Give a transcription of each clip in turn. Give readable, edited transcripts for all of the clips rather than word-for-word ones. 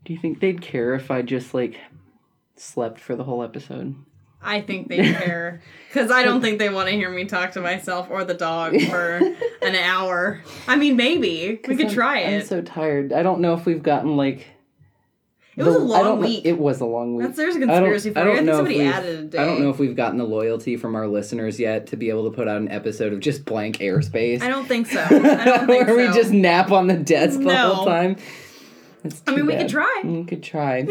Do you think they'd care if I just, like, slept for the whole episode? I think they care. Because I don't think they want to hear me talk to myself or the dog for an hour. I mean, maybe. We could try it. I'm so tired. I don't know if we've gotten, like... It was a long week. It was a long week. There's a conspiracy for you. I think somebody added a day. I don't know if we've gotten the loyalty from our listeners yet to be able to put out an episode of just blank airspace. I don't think so. I don't think Where we just nap on the desk the whole time. I mean, we could try. We could try.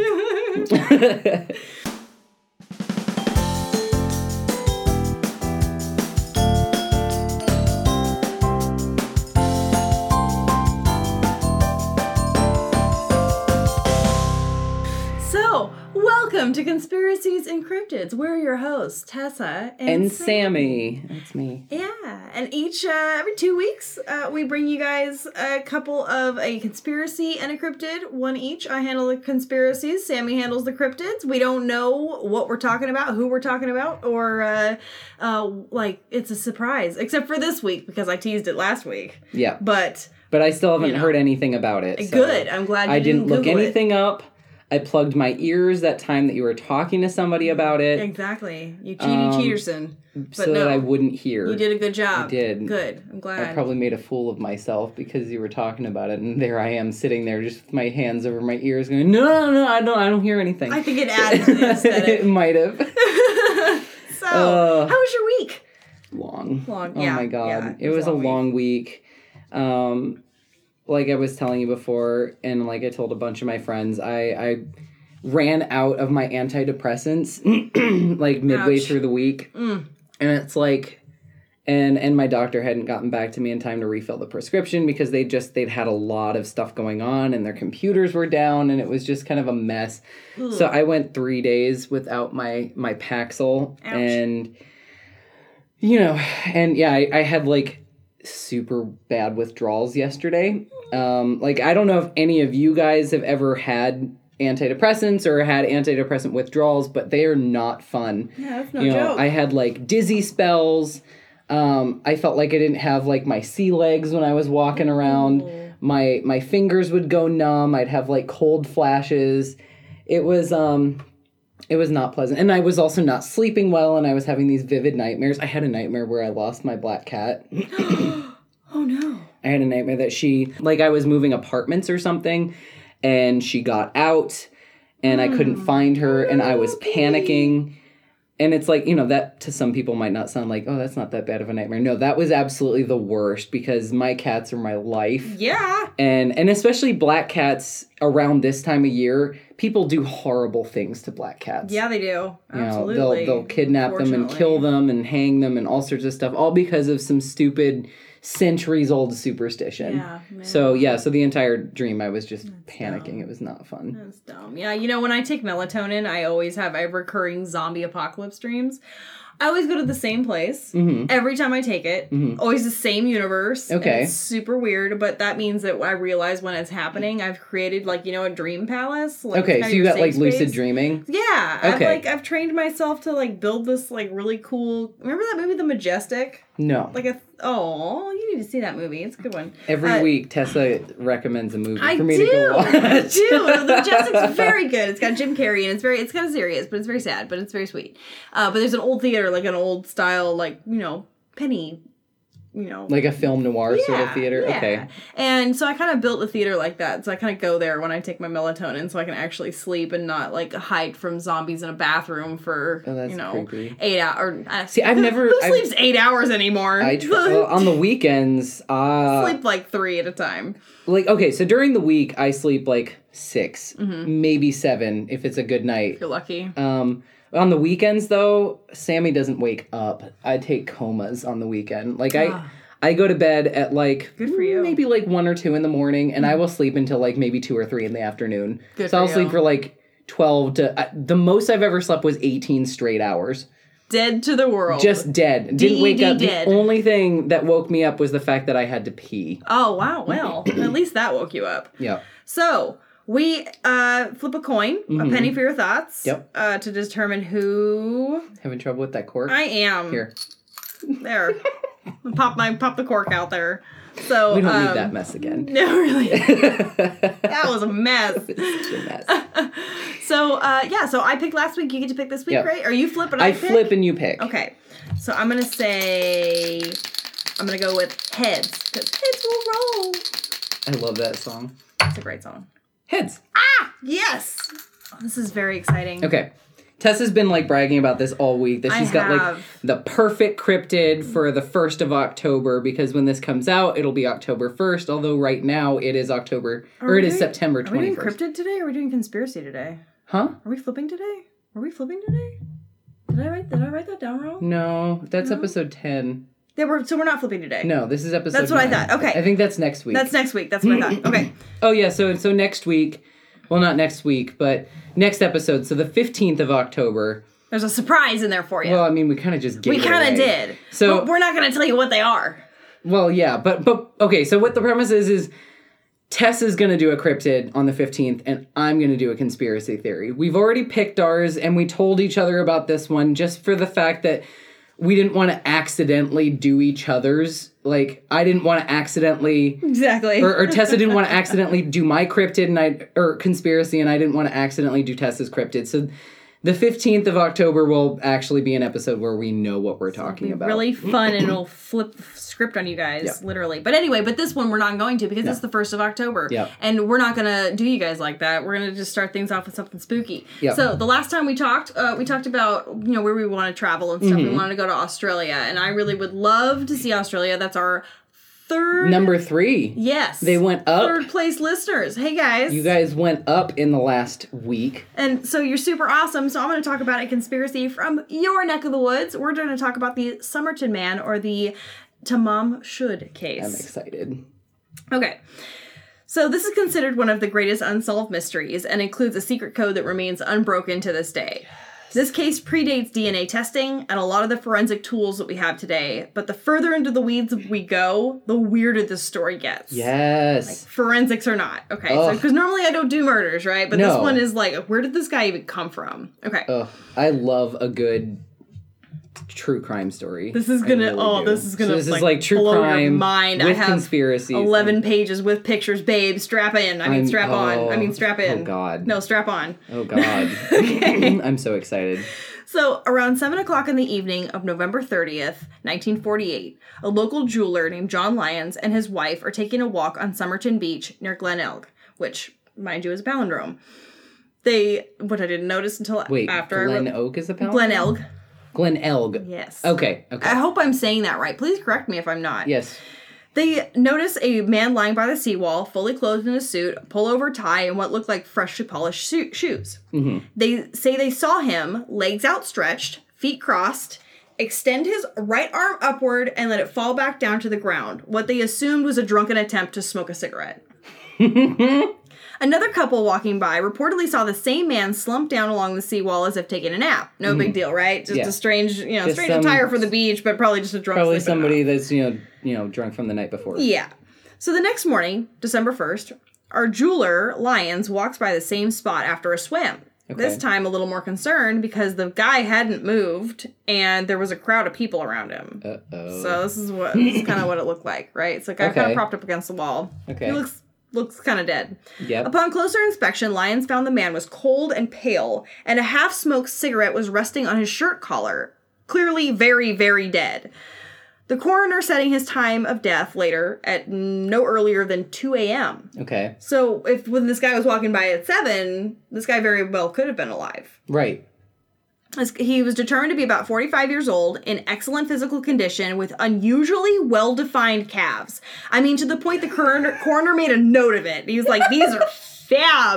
Welcome to Conspiracies and Cryptids. We're your hosts, Tessa and Sammy. That's me. Yeah, and every 2 weeks, we bring you guys a couple of a conspiracy and a cryptid, one each. I handle the conspiracies, Sammy handles the cryptids. We don't know what we're talking about, who we're talking about, or it's a surprise, except for this week because I teased it last week. Yeah, but I still haven't heard anything about it. So good. I'm glad you didn't look Google anything up. I plugged my ears that time that you were talking to somebody about it. Exactly. You Cheaterson. So that I wouldn't hear. You did a good job. I did. Good. I'm glad. I probably made a fool of myself because you were talking about it, and there I am sitting there just with my hands over my ears going, no, I don't hear anything. I think it added to the aesthetic. It might have. So, how was your week? Long. Yeah. Oh my God. Yeah, it was a long week. Like I was telling you before, and like I told a bunch of my friends, I ran out of my antidepressants like midway through the week. And it's like, and my doctor hadn't gotten back to me in time to refill the prescription because they'd had a lot of stuff going on and their computers were down and it was just kind of a mess. Ugh. So I went 3 days without my Paxil. Ouch. And, I had like super bad withdrawals yesterday. I don't know if any of you guys have ever had antidepressants or had antidepressant withdrawals, but they are not fun. Yeah, that's no joke. I had like dizzy spells. I felt like I didn't have like my sea legs when I was walking around. Ooh. My fingers would go numb. I'd have like cold flashes. It was not pleasant. And I was also not sleeping well, and I was having these vivid nightmares. I had a nightmare where I lost my black cat. Oh, no. I had a nightmare that I was moving apartments or something, and she got out, and I couldn't find her, and I was panicking. And it's like, that to some people might not sound like, oh, that's not that bad of a nightmare. No, that was absolutely the worst because my cats are my life. Yeah. And especially black cats around this time of year, people do horrible things to black cats. Yeah, they do. Absolutely. They'll kidnap them and kill them and hang them and all sorts of stuff, all because of some stupid centuries-old superstition. Yeah, man. So the entire dream I was just panicking. Dumb. It was not fun. That's dumb. Yeah, when I take melatonin, I have recurring zombie apocalypse dreams. I always go to the same place every time I take it. Mm-hmm. Always the same universe. Okay. It's super weird, but that means that I realize when it's happening, I've created a dream palace. Okay, so you got like lucid dreaming? Yeah. Okay. I've trained myself to build this really cool. Remember that movie, The Majestic? No. You need to see that movie. It's a good one. Every week, Tessa recommends a movie for me to go watch. I do. The Majestic's very good. It's got Jim Carrey, and it's kind of serious, but it's very sad, but it's very sweet. But there's an old theater, like an old style, penny, like a film noir sort of theater? Yeah. Okay. And so I kind of built the theater like that. So I kind of go there when I take my melatonin so I can actually sleep and not hide from zombies in a bathroom for, creepy. 8 hours. See, I've never... Who sleeps 8 hours anymore? On the weekends... sleep 3 at a time. So during the week, I sleep 6, maybe 7 if it's a good night. You're lucky. On the weekends, though, Sammy doesn't wake up. I take comas on the weekend. I go to bed at good for you. Maybe 1 or 2 in the morning, and I will sleep until maybe 2 or 3 in the afternoon. Good so I'll you. sleep for 12 to... the most I've ever slept was 18 straight hours. Dead to the world. Just dead. Didn't wake up. Dead. The only thing that woke me up was the fact that I had to pee. Oh, wow. Well, at least that woke you up. Yeah. So... we flip a coin, a penny for your thoughts. Yep. To determine who... Having trouble with that cork? I am. Here. There. pop the cork out there. So we don't need that mess again. No, really. That was a mess. It's such a mess. So, so I picked last week. You get to pick this week, Yep. right? Are you flip and I pick? flip and you pick. Okay. So I'm going to go with heads, because heads will roll. I love that song. It's a great song. Heads. Ah, yes. Oh, this is very exciting. Okay. Tessa's been like bragging about this all week, that she's got like the perfect cryptid for the 1st of October, because when this comes out, it'll be October 1st, although right now it is September 21st. Are we doing cryptid today, or are we doing conspiracy today? Huh? Are we flipping today? Did I write that down wrong? No, that's episode 10. Yeah, we're not flipping today. No, this is episode That's what 9. I thought. Okay. I think that's next week. That's next week. That's what I thought. Okay. Oh, yeah, so next week, well, not next week, but next episode, so the 15th of October. There's a surprise in there for you. Well, I mean, we kind of just gave it away. We kind of did. So but we're not going to tell you what they are. Well, yeah, but okay, so what the premise is Tess is going to do a cryptid on the 15th, and I'm going to do a conspiracy theory. We've already picked ours, and we told each other about this one just for the fact that we didn't want to accidentally do each other's. Like, I didn't want to accidentally... Exactly. Or Tessa didn't want to accidentally do my cryptid, or conspiracy, and I didn't want to accidentally do Tessa's cryptid. So the 15th of October will actually be an episode where we know what we're talking about. Really fun, and it'll flip the script on you guys, literally. But anyway, this one we're not going to, because it's the 1st of October. Yep. And we're not going to do you guys like that. We're going to just start things off with something spooky. Yep. So the last time we talked about, where we want to travel and stuff. We wanted to go to Australia, and I really would love to see Australia. That's our Number 3. Yes. They went up. 3rd place listeners. Hey, guys. You guys went up in the last week. And so you're super awesome. So I'm going to talk about a conspiracy from your neck of the woods. We're going to talk about the Somerton Man, or the Tamam Shud case. I'm excited. Okay. So this is considered one of the greatest unsolved mysteries, and includes a secret code that remains unbroken to this day. This case predates DNA testing and a lot of the forensic tools that we have today, but the further into the weeds we go, the weirder this story gets. Yes. Like, forensics or not. Okay, so because normally I don't do murders, right? But this one is like, where did this guy even come from? Okay. Ugh. I love a good true crime story. This is gonna this is like true blow crime your mind. With I have conspiracies. 11 pages with pictures, babe. Strap in. Strap on. Strap in. Oh God. No, strap on. Oh God. Okay. I'm so excited. So, around 7 o'clock in the evening of November 30th, 1948, a local jeweler named John Lyons and his wife are taking a walk on Somerton Beach near Glenelg, which, mind you, is a palindrome. What I didn't notice until after. Glenelg is a palindrome? Glenelg. Glenelg. Yes. Okay. I hope I'm saying that right. Please correct me if I'm not. Yes. They notice a man lying by the seawall, fully clothed in a suit, pullover tie, and what looked like freshly polished shoes. Mm-hmm. They say they saw him, legs outstretched, feet crossed, extend his right arm upward, and let it fall back down to the ground. What they assumed was a drunken attempt to smoke a cigarette. Another couple walking by reportedly saw the same man slump down along the seawall as if taking a nap. No big deal, right? Just a strange, strange attire for the beach, but probably just a drunk. Probably somebody that's drunk from the night before. Yeah. So the next morning, December 1st, our jeweler Lyons walks by the same spot after a swim. Okay. This time a little more concerned because the guy hadn't moved and there was a crowd of people around him. Uh-oh. So this is kind of what it looked like, right? So the guy kind of propped up against the wall. Okay. He looks kind of dead. Yep. Upon closer inspection, Lyons found the man was cold and pale, and a half-smoked cigarette was resting on his shirt collar, clearly very, very dead. The coroner setting his time of death later at no earlier than 2 a.m. Okay. So when this guy was walking by at 7, this guy very well could have been alive. Right. He was determined to be about 45 years old, in excellent physical condition, with unusually well-defined calves. I mean, to the point the coroner made a note of it. He was like, these are fab.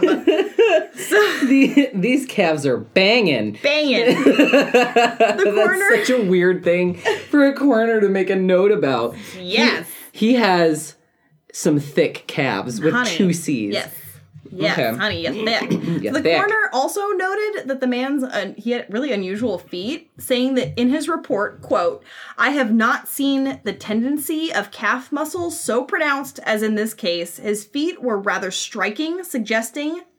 These calves are banging. Banging. The coroner... That's such a weird thing for a coroner to make a note about. Yes. He has some thick calves with 2 C's. Yes. Yes, okay. Honey, yes, thick. The coroner also noted that the man's, he had really unusual feet, saying that in his report, quote, "I have not seen the tendency of calf muscles so pronounced as in this case. His feet were rather striking, suggesting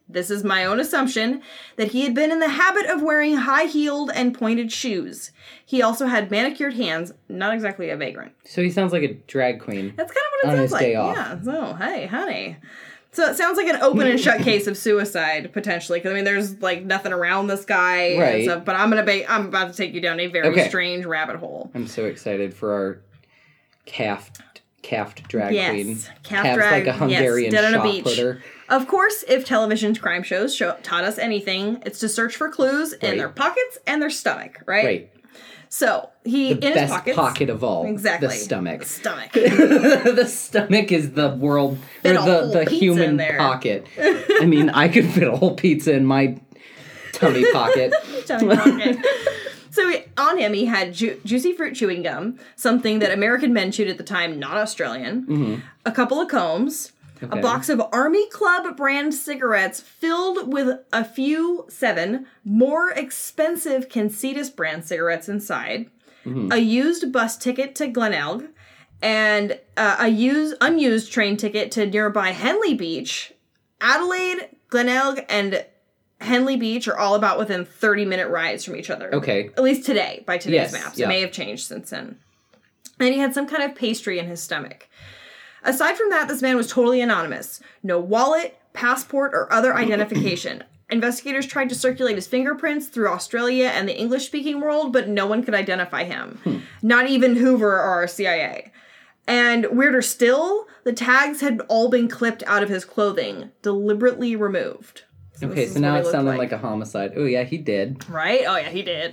this is my own assumption, that he had been in the habit of wearing high-heeled and pointed shoes. He also had manicured hands, not exactly a vagrant. So he sounds like a drag queen. That's kind of what it sounds like. Day off. Yeah, so, hey, honey. So it sounds like an open and shut case of suicide, potentially. Because, I mean, there's, like, nothing around this guy. Right. And stuff, but I'm about to take you down a very strange rabbit hole. I'm so excited for our calfed drag queen. Yes, calf drag. Like a Hungarian dead on a shot beach. putter. Of course, if television's crime shows taught us anything, it's to search for clues in their pockets and their stomach, right? Right. So, the best pocket of all. Exactly. The stomach. Stomach. The stomach is the world, or the human pocket. I mean, I could fit a whole pizza in my tummy pocket. Tummy pocket. So on him, he had juicy fruit chewing gum, something that American men chewed at the time, not Australian, a couple of combs, a box of Army Club brand cigarettes filled with a few 7 more expensive Conceitus brand cigarettes inside, a used bus ticket to Glenelg, and a unused train ticket to nearby Henley Beach. Adelaide, Glenelg, and Henley Beach are all about within 30-minute rides from each other. Okay. At least today, by today's maps. Yeah. It may have changed since then. And he had some kind of pastry in his stomach. Aside from that, this man was totally anonymous. No wallet, passport, or other identification. Investigators tried to circulate his fingerprints through Australia and the English-speaking world, but no one could identify him. Not even Hoover or our CIA. And weirder still, the tags had all been clipped out of his clothing, deliberately removed. So now it's sounding like a homicide. Oh, yeah, he did. Right? Oh, yeah, he did.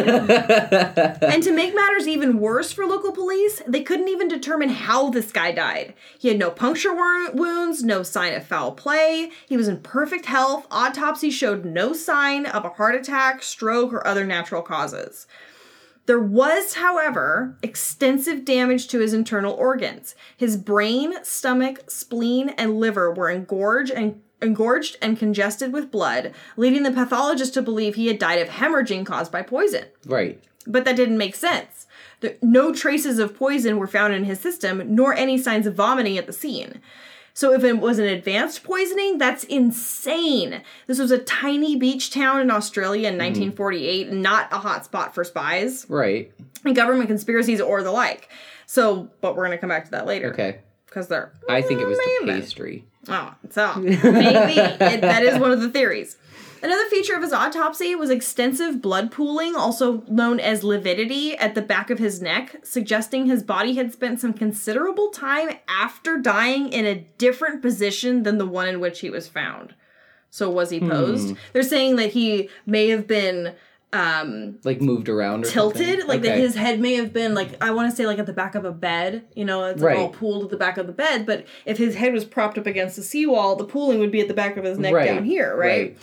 And to make matters even worse for local police, they couldn't even determine how this guy died. He had no puncture wounds, no sign of foul play. He was in perfect health. Autopsy showed no sign of a heart attack, stroke, or other natural causes. There was, however, extensive damage to his internal organs. His brain, stomach, spleen, and liver were engorged and congested with blood, leading the pathologist to believe he had died of hemorrhaging caused by poison. Right. But that didn't make sense. No traces of poison were found in his system, nor any signs of vomiting at the scene. So if it was an advanced poisoning, that's insane. This was a tiny beach town in Australia in 1948, not a hot spot for spies. Right. And government conspiracies or the like. So, but we're going to come back to that later. Okay. Because they're... I think it was the pastry. Oh, so maybe. That is one of the theories. Another feature of his autopsy was extensive blood pooling, also known as lividity, at the back of his neck, suggesting his body had spent some considerable time after dying in a different position than the one in which he was found. So was he posed? They're saying that he may have been... like moved around or tilted, something? like that his head may have been like, I want to say like at the back of a bed, you know, it's like all pooled at the back of the bed, but if his head was propped up against the seawall, the pooling would be at the back of his neck down here, right?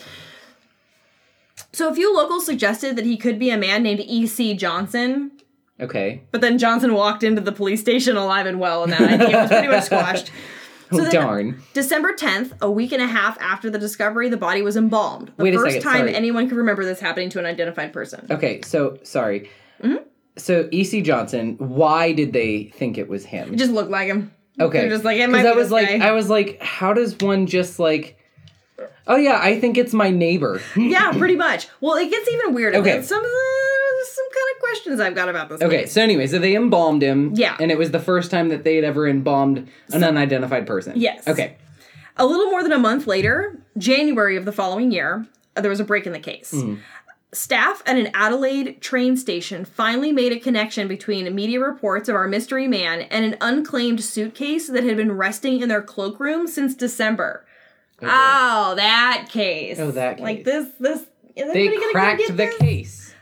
So a few locals suggested that he could be a man named E.C. Johnson. Okay. But then Johnson walked into the police station alive and well, and that idea was pretty much squashed. So darn. December 10th, a week and a half after the discovery, the body was embalmed. The first time anyone could remember this happening to an identified person. Okay, so, sorry. So, E.C. Johnson, why did they think it was him? It just looked like him. Okay. They're just like, it might be this guy. I was like, how does one just like... Oh, yeah, I think it's my neighbor. Yeah, pretty much. Well, it gets even weirder. Okay. Some kind of questions I've got about this case. So anyway, so they embalmed him. Yeah. And it was the first time that they had ever embalmed an unidentified person. Yes. Okay. A little more than a month later, January of the following year, there was a break in the case. Staff at an Adelaide train station finally made a connection between media reports of our mystery man and an unclaimed suitcase that had been resting in their cloakroom since December. Oh, that case. Oh, that case. Like this. They cracked the case.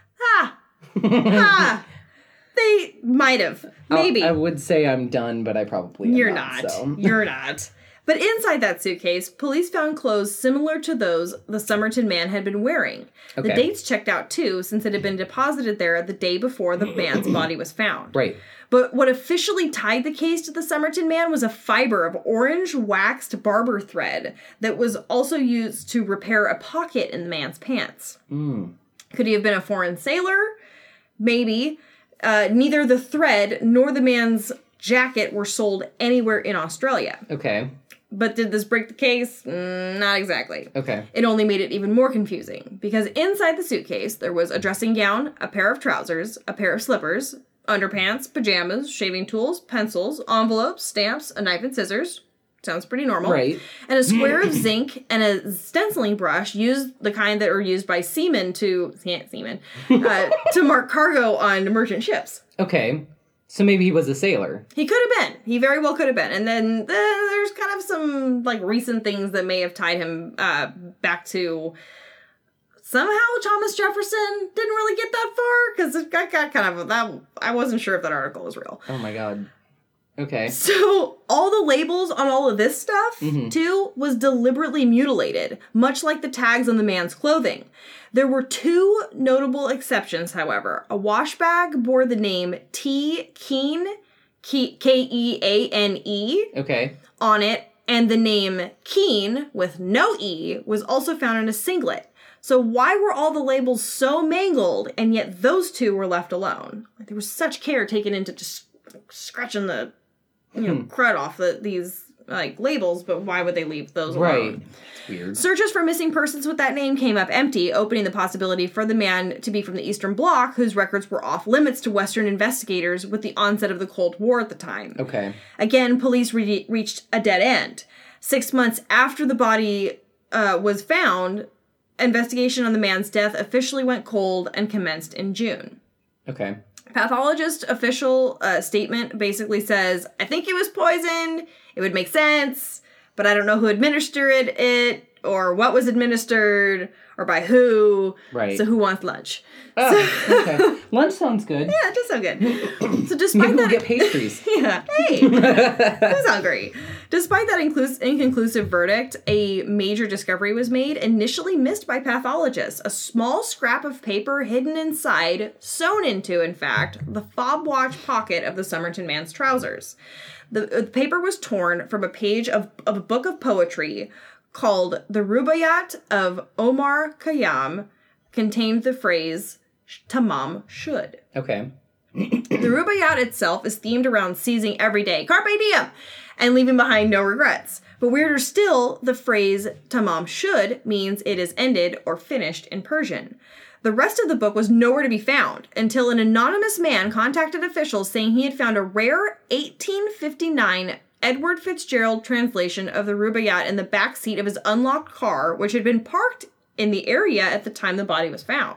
They might have. Maybe. I would say I'm done, but I probably am You're not. not. So. You're not. But inside that suitcase, police found clothes similar to those the Somerton man had been wearing. Okay. The dates checked out too, since it had been deposited there the day before the man's body was found. Right. But what officially tied the case to the Somerton man was a fiber of orange waxed barber thread that was also used to repair a pocket in the man's pants. Could he have been a foreign sailor? Maybe. Neither the thread nor the man's jacket were sold anywhere in Australia. Okay. But did this break the case? Not exactly. Okay. It only made it even more confusing, because inside the suitcase, there was a dressing gown, a pair of trousers, a pair of slippers, underpants, pajamas, shaving tools, pencils, envelopes, stamps, a knife and scissors. Sounds pretty normal. Right. And a square of zinc and a stenciling brush, used the kind that are used by seamen to mark cargo on merchant ships. Okay. So maybe he was a sailor. He could have been. He very well could have been. And then there's kind of some like recent things that may have tied him back to somehow Thomas Jefferson didn't really get that far, because it got kind of that. I wasn't sure if that article was real. Oh my god. Okay. So all the labels on all of this stuff, too, was deliberately mutilated, much like the tags on the man's clothing. There were two notable exceptions, however. A wash bag bore the name T. Keane, Keane, Okay. on it, and the name Keane, with no E, was also found in a singlet. So why were all the labels so mangled, and yet those two were left alone? Like, there was such care taken into just scratching the crud off these like labels, but why would they leave those alone? Right. That's weird. Searches for missing persons with that name came up empty, opening the possibility for the man to be from the Eastern Bloc, whose records were off limits to Western investigators with the onset of the Cold War at the time. Okay. Again, police reached a dead end. 6 months after the body was found, investigation on the man's death officially went cold and commenced in June. Okay. Pathologist official statement basically says, I think he was poisoned. It would make sense, but I don't know who administered it or what was administered or by who. Right. So who wants lunch? Oh, okay. Lunch sounds good. Yeah, it does sound good. So despite Maybe we'll that, get pastries. yeah, hey, who's hungry? Despite that inconclusive verdict, a major discovery was made, initially missed by pathologists. A small scrap of paper hidden inside, sewn into, in fact, the fob watch pocket of the Somerton man's trousers. The paper was torn from a page of a book of poetry called The Rubaiyat of Omar Khayyam, contained the phrase, Tamam should. Okay. The Rubaiyat itself is themed around seizing every day, carpe diem, and leaving behind no regrets. But weirder still, the phrase Tamam should means it is ended or finished in Persian. The rest of the book was nowhere to be found until an anonymous man contacted officials saying he had found a rare 1859 Edward Fitzgerald translation of the Rubaiyat in the back seat of his unlocked car, which had been parked in the area at the time the body was found.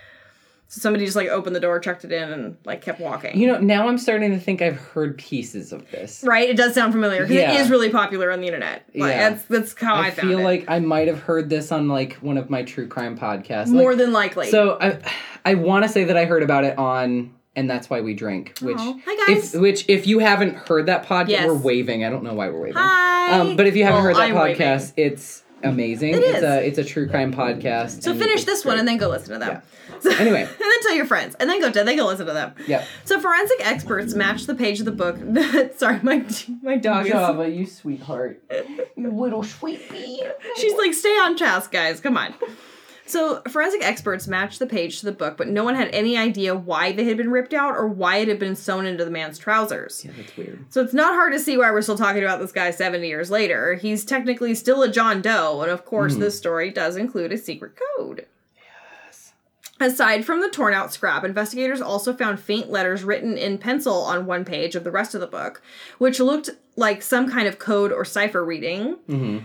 So somebody just like opened the door, chucked it in, and like kept walking. You know, now I'm starting to think I've heard pieces of this. Right? It does sound familiar because Yeah. it is really popular on the internet. Like, Yeah. that's how I found it. feel like I might have heard this on like one of my true crime podcasts. More Like, than likely. so I want to say that I heard about it on And That's Why We Drink, which Aw. Hi, guys. if you haven't heard that podcast, Yes. we're waving. I don't know why we're waving. Hi. But if you haven't Well, heard that I'm podcast, it's amazing. It is. It's a true crime podcast. So and finish it's this one great. and then go listen to them. Yeah. So, Anyway. and then tell your friends, and then go listen to them. Yep. So forensic experts matched the page of the book. Sorry, my dog is. Java, you sweetheart. You little sweetie. She's like, stay on task, guys. Come on. So forensic experts matched the page to the book, but no one had any idea why they had been ripped out or why it had been sewn into the man's trousers. Yeah, that's weird. So it's not hard to see why we're still talking about this guy 70 years later. He's technically still a John Doe, and of course this story does include a secret code. Yes. Aside from the torn out scrap, investigators also found faint letters written in pencil on one page of the rest of the book, which looked like some kind of code or cipher reading.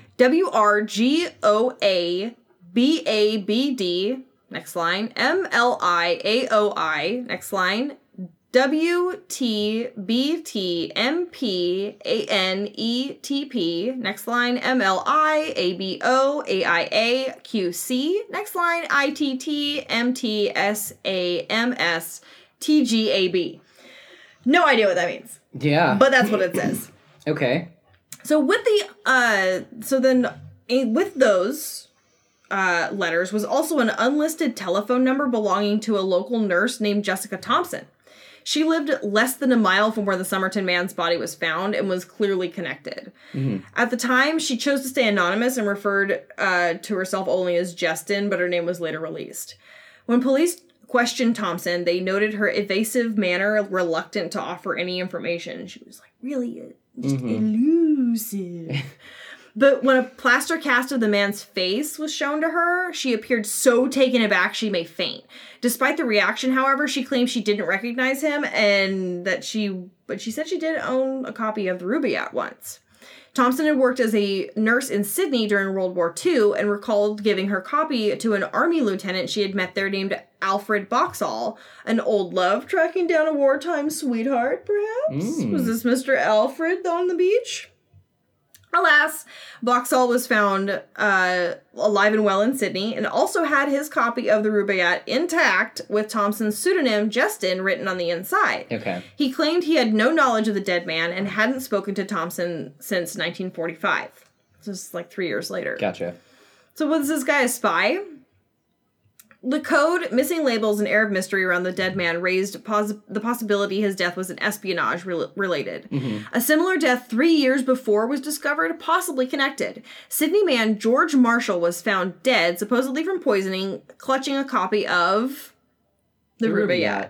WRGOABABD, next line, MLIAOI, next line, WTBTMPANETP, next line, MLIABOAIAQC, next line, ITTMTSAMSTGAB. No idea what that means, Yeah. but that's what it says. Okay. So with with those letters was also an unlisted telephone number belonging to a local nurse named Jessica Thompson. She lived less than a mile from where the Somerton man's body was found and was clearly connected. At the time, she chose to stay anonymous and referred to herself only as Justin, but her name was later released. When police questioned Thompson, they noted her evasive manner, reluctant to offer any information. She was like, really just elusive. But when a plaster cast of the man's face was shown to her, she appeared so taken aback she may faint. Despite the reaction, however, she claimed she didn't recognize him but she said she did own a copy of the Rubaiyat once. Thompson had worked as a nurse in Sydney during World War II and recalled giving her copy to an army lieutenant she had met there named Alfred Boxall, an old love tracking down a wartime sweetheart, perhaps? Was this Mr. Alfred on the beach? Alas, Boxall was found alive and well in Sydney and also had his copy of the Rubaiyat intact with Thompson's pseudonym, Justin, written on the inside. Okay. He claimed he had no knowledge of the dead man and hadn't spoken to Thompson since 1945. This is like 3 years later. Gotcha. So was this guy a spy? The code, missing labels, and air of mystery around the dead man raised the possibility his death was an espionage related. A similar death 3 years before was discovered, possibly connected. Sydney man George Marshall was found dead, supposedly from poisoning, clutching a copy of the Rubaiyat.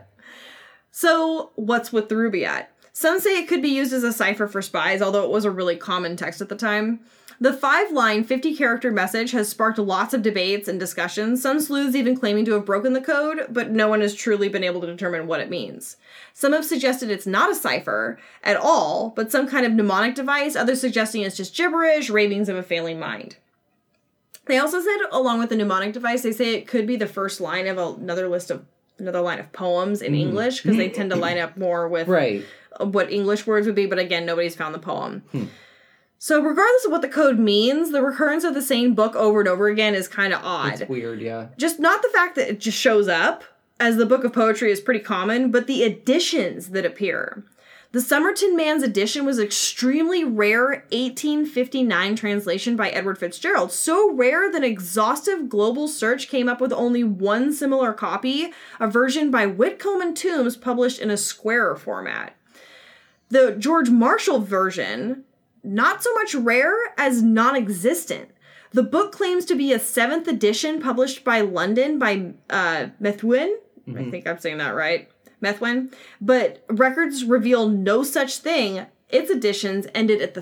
So, what's with the Rubaiyat? Some say it could be used as a cipher for spies, although it was a really common text at the time. The 5-line, 50-character message has sparked lots of debates and discussions, some sleuths even claiming to have broken the code, but no one has truly been able to determine what it means. Some have suggested it's not a cipher at all, but some kind of mnemonic device, others suggesting it's just gibberish, ravings of a failing mind. They also said, along with the mnemonic device, they say it could be the first line of another line of poems in English, because they tend to line up more with what English words would be, but again, nobody's found the poem. So regardless of what the code means, the recurrence of the same book over and over again is kind of odd. It's weird, yeah. Just not the fact that it just shows up, as the book of poetry is pretty common, but the editions that appear. The Somerton Man's edition was extremely rare 1859 translation by Edward Fitzgerald. So rare that an exhaustive global search came up with only one similar copy, a version by Whitcomb and Toombs published in a square format. The George Marshall version, not so much rare as non-existent. The book claims to be a 7th edition published by London by Methuen. I think I'm saying that right. Methuen. But records reveal no such thing. Its editions ended at the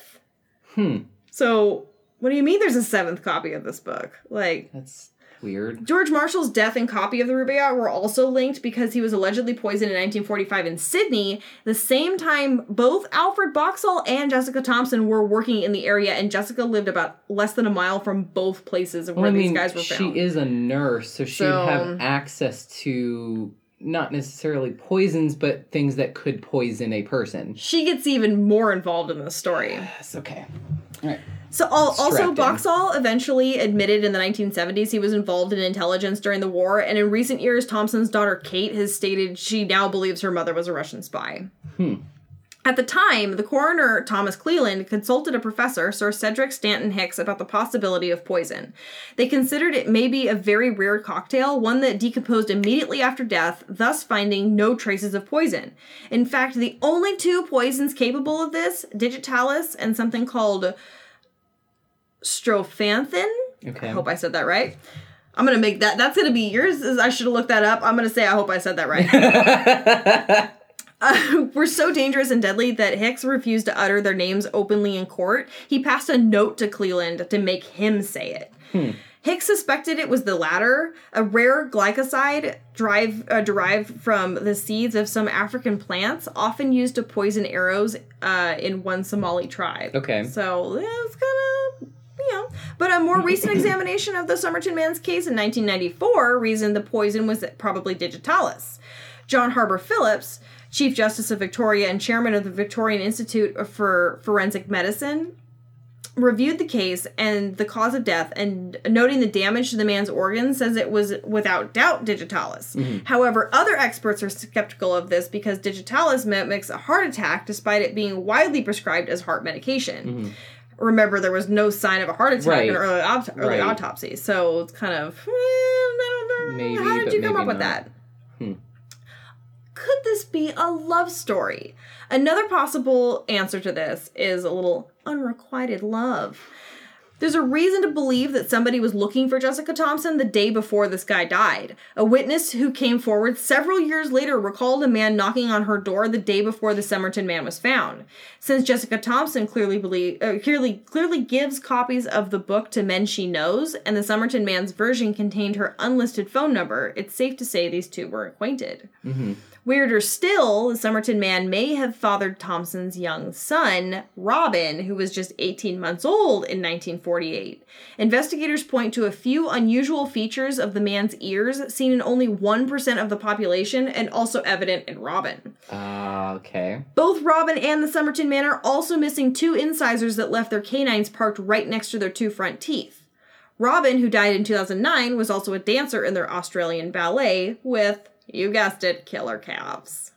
5th. So, what do you mean there's a 7th copy of this book? That's weird. George Marshall's death and copy of the Rubaiyat were also linked because he was allegedly poisoned in 1945 in Sydney, the same time both Alfred Boxall and Jessica Thompson were working in the area, and Jessica lived about less than a mile from both places of where these guys were found. She is a nurse, so she'd have access to not necessarily poisons, but things that could poison a person. She gets even more involved in this story. Yes, okay. All right. So also, Boxall eventually admitted in the 1970s he was involved in intelligence during the war, and in recent years, Thompson's daughter Kate has stated she now believes her mother was a Russian spy. At the time, the coroner, Thomas Cleland, consulted a professor, Sir Cedric Stanton Hicks, about the possibility of poison. They considered it may be a very rare cocktail, one that decomposed immediately after death, thus finding no traces of poison. In fact, the only two poisons capable of this, digitalis and something called strophanthin. Okay. I hope I said that right. I'm going to make that. That's going to be yours. I should have looked that up. I'm going to say I hope I said that right. Were so dangerous and deadly that Hicks refused to utter their names openly in court. He passed a note to Cleland to make him say it. Hicks suspected it was the latter, a rare glycoside derived from the seeds of some African plants, often used to poison arrows in one Somali tribe. Okay. So, yeah, it's kind of... But a more recent examination of the Somerton Man's case in 1994 reasoned the poison was probably digitalis. John Harbour Phillips, Chief Justice of Victoria and chairman of the Victorian Institute for Forensic Medicine, reviewed the case and the cause of death, and noting the damage to the man's organs, says it was without doubt digitalis. However, other experts are skeptical of this because digitalis mimics a heart attack despite it being widely prescribed as heart medication. Remember, there was no sign of a heart attack in early autopsy, so it's kind of, I don't know. Maybe, how did you come up with not. that? Could this be a love story? Another possible answer to this is a little unrequited love. There's a reason to believe that somebody was looking for Jessica Thompson the day before this guy died. A witness who came forward several years later recalled a man knocking on her door the day before the Somerton man was found. Since Jessica Thompson clearly gives copies of the book to men she knows, and the Somerton man's version contained her unlisted phone number, it's safe to say these two were acquainted. Mm-hmm. Weirder still, the Somerton man may have fathered Thompson's young son, Robin, who was just 18 months old in 1948. Investigators point to a few unusual features of the man's ears seen in only 1% of the population and also evident in Robin. Okay. Both Robin and the Somerton man are also missing 2 incisors that left their canines parked right next to their 2 front teeth. Robin, who died in 2009, was also a dancer in their Australian ballet with, you guessed it, killer calves.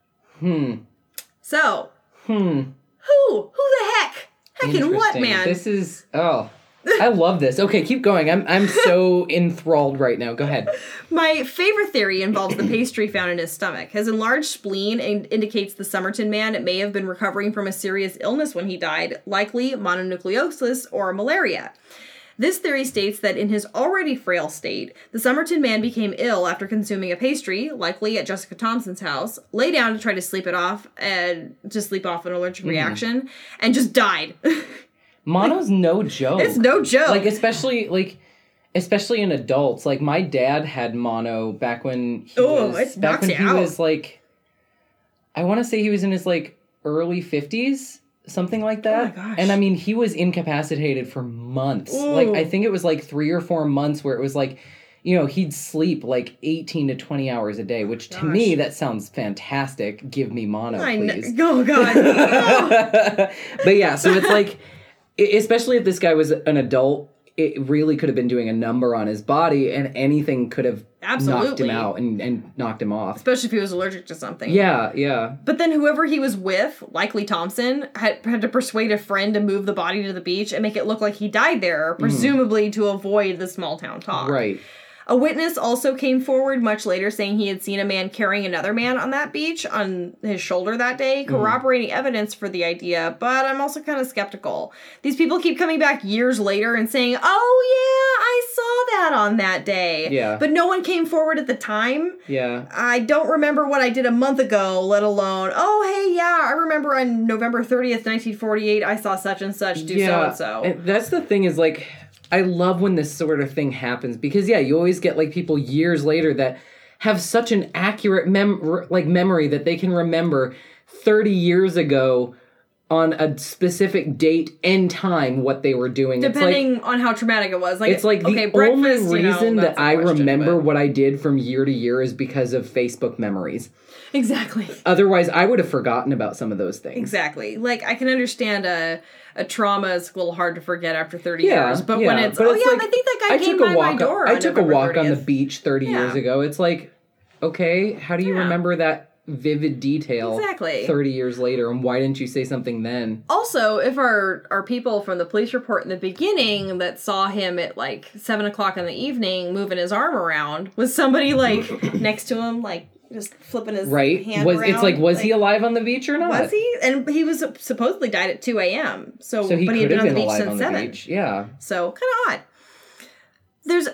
So. Who the heck? Heck and what, man? This is, I love this. Okay, keep going. I'm so enthralled right now. Go ahead. My favorite theory involves the pastry found in his stomach. His enlarged spleen indicates the Somerton man may have been recovering from a serious illness when he died, likely mononucleosis or malaria. This theory states that in his already frail state, the Somerton man became ill after consuming a pastry, likely at Jessica Thompson's house, lay down to try to sleep off an allergic reaction, and just died. Mono's no joke. It's no joke. Especially in adults. Like, my dad had mono back when he was like, I want to say he was in his like early 50s. Something like that. Oh my gosh. And I mean, he was incapacitated for months. Ooh. Like, I think it was like 3 or 4 months where it was like, he'd sleep like 18 to 20 hours a day, which to me, that sounds fantastic. Give me mono, please. Oh, God. But yeah, so it's like, especially if this guy was an adult, it really could have been doing a number on his body, and anything could have knocked him out and knocked him off. Especially if he was allergic to something. Yeah. But then whoever he was with, likely Thompson, had to persuade a friend to move the body to the beach and make it look like he died there, presumably to avoid the small town talk. Right. A witness also came forward much later saying he had seen a man carrying another man on that beach on his shoulder that day, corroborating evidence for the idea, but I'm also kind of skeptical. These people keep coming back years later and saying, oh yeah, I saw that on that day. Yeah. But no one came forward at the time. Yeah. I don't remember what I did a month ago, let alone, oh hey, yeah, I remember on November 30th, 1948, I saw such and such do so-and-so. And that's the thing is, like, I love when this sort of thing happens because, you always get, like, people years later that have such an accurate memory that they can remember 30 years ago on a specific date and time what they were doing. Depending on how traumatic it was. Like, it's like the only reason that I remember what I did from year to year is because of Facebook memories. Exactly. Otherwise, I would have forgotten about some of those things. Exactly. Like, I can understand a trauma is a little hard to forget after 30 years. But when it's, like, I think that guy came by my door I took a walk 30th. on the beach 30 years ago. It's like, okay, how do you remember that vivid detail 30 years later, and why didn't you say something then? Also, if our people from the police report in the beginning that saw him at like 7 o'clock in the evening moving his arm around, was somebody like next to him, like just flipping his hand around? It's like, was he alive on the beach or not? Was he? And he was supposedly died at 2 a.m. So he but he could had have been been on the beach alive on since the 7. beach. Yeah. So kind of odd. There's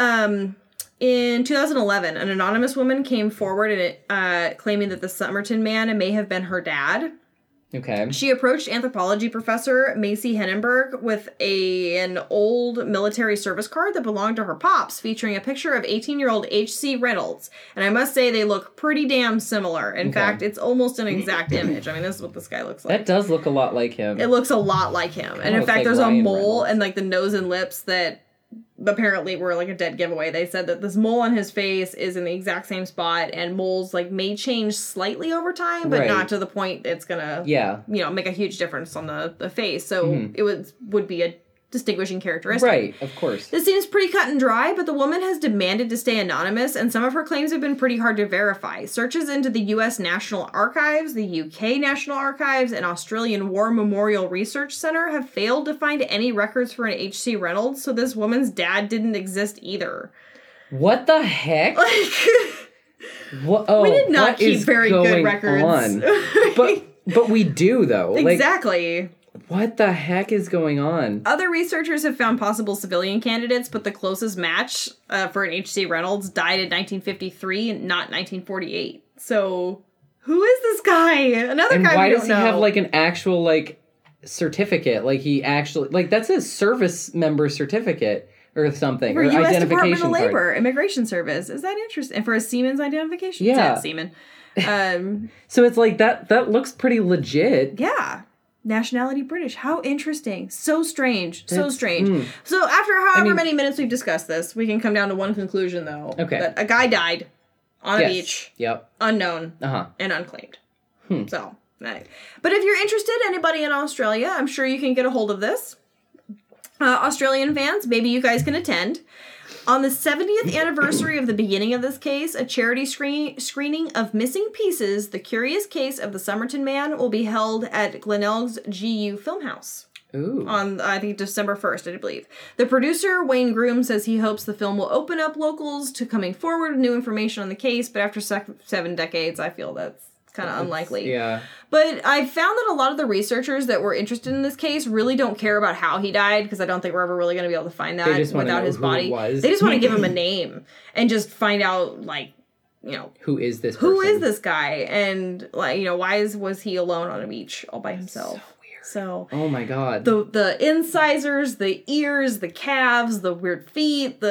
in 2011, an anonymous woman came forward and claiming that the Somerton man may have been her dad. Okay. She approached anthropology professor Macy Hennenberg with an old military service card that belonged to her pops, featuring a picture of 18-year-old H.C. Reynolds. And I must say they look pretty damn similar. In fact, it's almost an exact image. I mean, this is what this guy looks like. That does look a lot like him. It looks a lot like him. And in fact, like there's Ryan a mole Reynolds. and like the nose and lips that apparently were like a dead giveaway. They said that this mole on his face is in the exact same spot, and moles like may change slightly over time, but not to the point it's gonna make a huge difference on the face. So it would be a distinguishing characteristic. Right, of course. This seems pretty cut and dry, but the woman has demanded to stay anonymous, and some of her claims have been pretty hard to verify. Searches into the U.S. National Archives, the UK National Archives, and Australian War Memorial Research Centre have failed to find any records for an H.C. Reynolds, so this woman's dad didn't exist either. What the heck? We did not keep very good records. But we do, though. Exactly. What the heck is going on? Other researchers have found possible civilian candidates, but the closest match for an H.C. Reynolds died in 1953, not 1948. So, who is this guy? Another And guy why we does don't he know. have, like, an actual, like, certificate? Like, he actually... Like, that's a service member certificate or something. For Or U.S. identification Department of card. Labor, Immigration Service. Is that interesting? And for a Seaman's identification? Yeah. Seaman. So it's like, that looks pretty legit. Yeah. Nationality British. How interesting. So strange. So That's- strange. So after however mean- many minutes we've discussed this, we can come down to one conclusion, though. Okay. That a guy died on a Yes. beach, Yep. unknown, Uh-huh. and unclaimed. So, right. But if you're interested, anybody in Australia, I'm sure you can get a hold of this. Australian fans, maybe you guys can attend. On the 70th anniversary of the beginning of this case, a charity screening of Missing Pieces, The Curious Case of the Somerton Man, will be held at Glenelg's GU Filmhouse Ooh. on, I think, December 1st, I believe. The producer, Wayne Groom, says he hopes the film will open up locals to coming forward with new information on the case, but after 7 decades, I feel that's kind of unlikely. Yeah. But I found that a lot of the researchers that were interested in this case really don't care about how he died, because I don't think we're ever really going to be able to find that They just wanna without know his who body. it was. They just want to give him a name and just find out, like, Who is this person? who is this guy? And, like, why was he alone on a beach all by himself? So weird. So Oh my god. the incisors, the ears, the calves, the weird feet,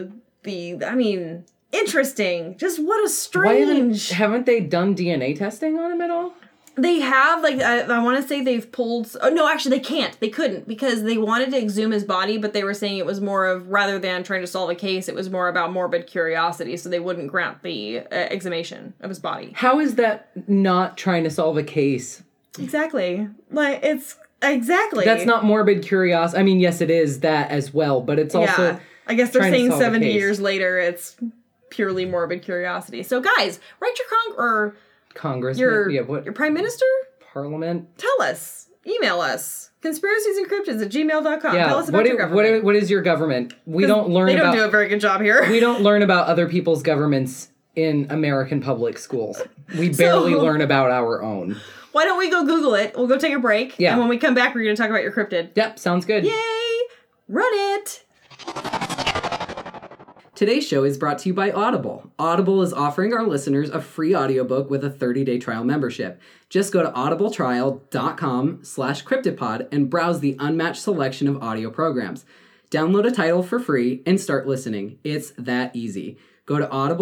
interesting. Just what a Why strange. haven't they done DNA testing on him at all? They have, like, I want to say they've pulled... Oh, no, actually, they can't. They couldn't, because they wanted to exhume his body, but they were saying it was more of, rather than trying to solve a case, it was more about morbid curiosity, so they wouldn't grant the exhumation of his body. How is that not trying to solve a case? Exactly. Like, it's... Exactly. That's not morbid curiosity. I mean, yes, it is that as well, but it's also... Yeah. I guess they're trying to saying solve a 70 case. years later, it's purely morbid curiosity. So, guys, write your Congress. your What? your prime minister? Parliament? Tell us. Email us. conspiraciesencryptids@gmail.com. Yeah. Tell us about your government. What is your government? We don't learn They don't about... do a very good job here. We don't learn about other people's governments in American public schools. We barely learn about our own. Why don't we go Google it? We'll go take a break. Yeah. And when we come back, we're going to talk about your cryptid. Yep, sounds good. Yay! Run it! Today's show is brought to you by Audible. Audible is offering our listeners a free audiobook with a 30-day trial membership. Just go to audibletrial.com/cryptidpod and browse the unmatched selection of audio programs. Download a title for free and start listening. It's that easy. Go to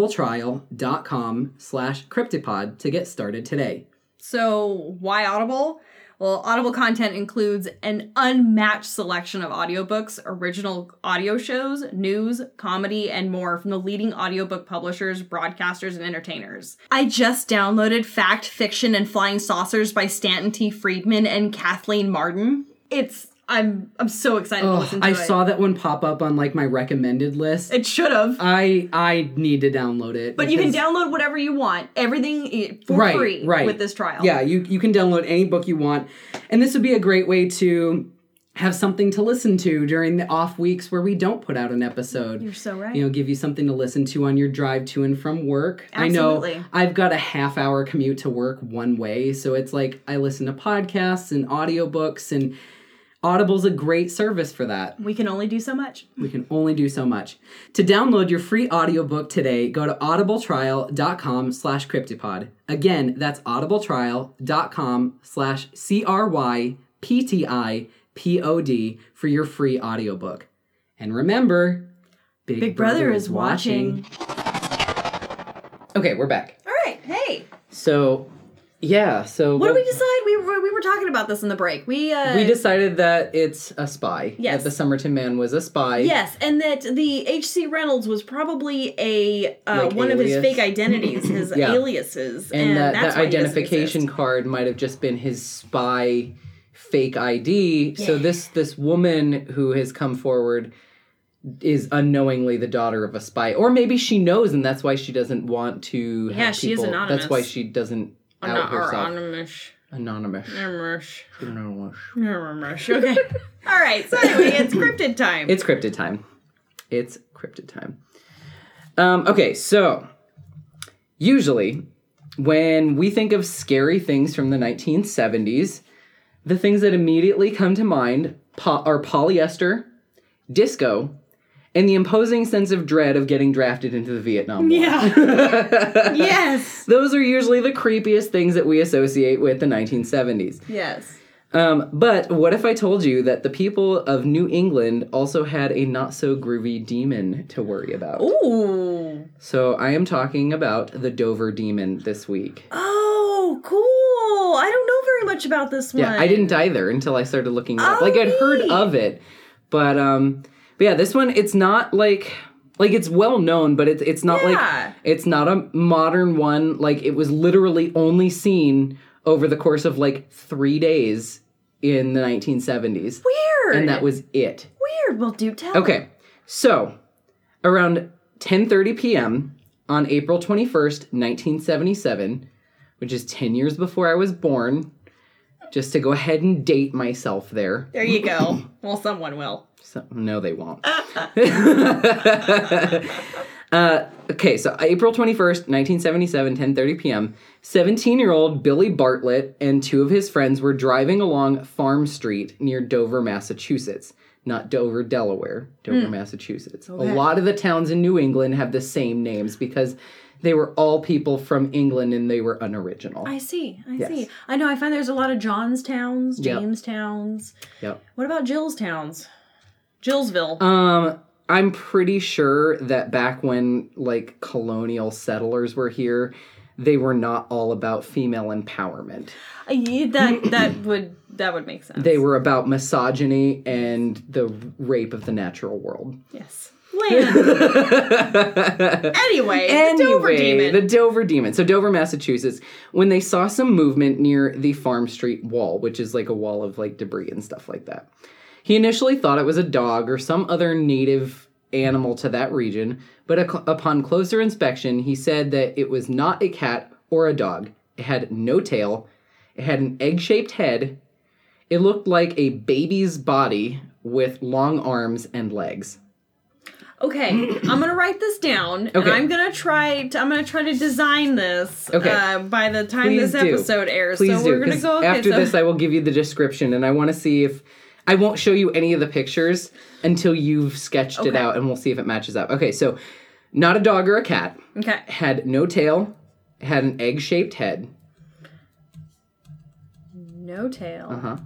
audibletrial.com/cryptidpod to get started today. So, why Audible? Well, Audible content includes an unmatched selection of audiobooks, original audio shows, news, comedy, and more from the leading audiobook publishers, broadcasters, and entertainers. I just downloaded Fact, Fiction, and Flying Saucers by Stanton T. Friedman and Kathleen Martin. I'm so excited to listen to I it. saw that one pop up on like my recommended list. It should have. I need to download it. But you can because- download whatever you want. Everything for Right, free right. with this trial. Yeah, you can download any book you want. And this would be a great way to have something to listen to during the off weeks where we don't put out an episode. You're so right. Give you something to listen to on your drive to and from work. Absolutely. I know I've got a half-hour commute to work one way, so it's like I listen to podcasts and audiobooks, and Audible's a great service for that. We can only do so much. We can only do so much. To download your free audiobook today, go to audibletrial.com/cryptipod. Again, that's audibletrial.com/CRYPTIPOD for your free audiobook. And remember, Big Brother is watching. Okay, we're back. All right. Hey. So, yeah, so... What did we decide? We were talking about this in the break. We decided that it's a spy. Yes. That the Somerton Man was a spy. Yes, and that the H.C. Reynolds was probably a Like one of his alias. fake identities, his Yeah. aliases, And that that's why he doesn't identification exist. card might have just been his spy fake ID. So this woman who has come forward is unknowingly the daughter of a spy. Or maybe she knows and that's why she doesn't want to have she is people. anonymous. That's why she doesn't out herself. Anonymous. Okay. All right. So anyway, it's cryptid time. It's cryptid time. Okay, so usually when we think of scary things from the 1970s, The things that immediately come to mind are polyester, disco, and the imposing sense of dread of getting drafted into the Vietnam War. Yeah. Yes. Those are usually the creepiest things that we associate with the 1970s. Yes. But what if I told you that the people of New England also had a not-so-groovy demon to worry about? Ooh. So I am talking about the Dover Demon this week. Oh, cool. I don't know very much about this one. Yeah, I didn't either until I started looking it up. Oh, Like, I'd heard neat. of it, but yeah, this one, it's not like it's well known, but it's not Yeah. like, it's not a modern one. Like, it was literally only seen over the course of, like, 3 days in the 1970s. Weird. And that was it. Weird. Well, do tell. Okay, so around 10:30 p.m. on April 21st, 1977, which is 10 years before I was born, just to go ahead and date myself there. There you go. Well, someone will. So, no, they won't. Okay, so April 21st, 1977, 10:30 p.m., 17-year-old Billy Bartlett and two of his friends were driving along Farm Street near Dover, Massachusetts. Not Dover, Delaware. Dover, Massachusetts. Okay. A lot of the towns in New England have the same names because they were all people from England and they were unoriginal. I see. Yes. See. I know. I find there's a lot of Johnstowns, Yep. Jamestowns. Yep. What about Jillstowns? Jillsville. I'm pretty sure that back when, like, colonial settlers were here, they were not all about female empowerment. That would make sense. They were about misogyny and the rape of the natural world. Yes. Land. Anyway, the Dover Demon. The Dover Demon. So Dover, Massachusetts, when they saw some movement near the Farm Street wall, which is like a wall of like debris and stuff like that. He initially thought it was a dog or some other native animal to that region, but upon closer inspection, he said that it was not a cat or a dog. It had no tail. It had an egg-shaped head. It looked like a baby's body with long arms and legs. Okay, I'm gonna write this down, and Okay. I'm gonna try to design this. Okay. By the time Please this do. episode airs, Please so do, we're gonna 'cause go. Okay, after so this, I will give you the description, and I want to see if... I won't show you any of the pictures until you've sketched it Okay. out, and we'll see if it matches up. Okay, so not a dog or a cat. okay, Had no tail. Had an egg-shaped head. no tail, Uh-huh.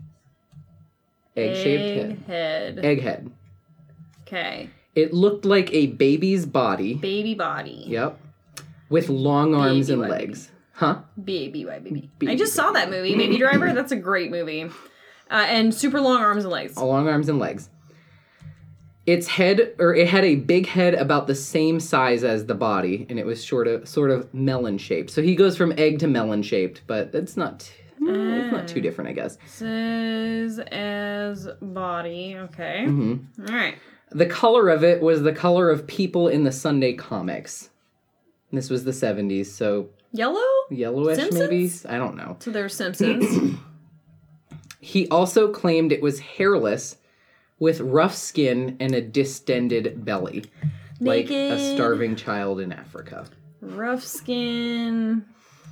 Egg-shaped head. head. Egghead. Okay, It looked like a baby's body. baby body. Yep. With long arms Baby and white legs. Huh? Baby, why baby? Baby, I just saw that movie, Baby Driver. That's a great movie, and super long arms and legs. Long arms and legs. Its head, or it had a big head about the same size as the body, and it was sort of melon shaped. So he goes from egg to melon shaped, but it's not too different, I guess. Says as body. Okay. Mm-hmm. All right. The color of it was the color of people in the Sunday comics. This was the 70s, so Yellow. yellowish Simpsons? maybe? I don't know. So there's Simpsons. He also claimed it was hairless, with rough skin and a distended belly. Like a Naked. starving child in Africa. Rough skin,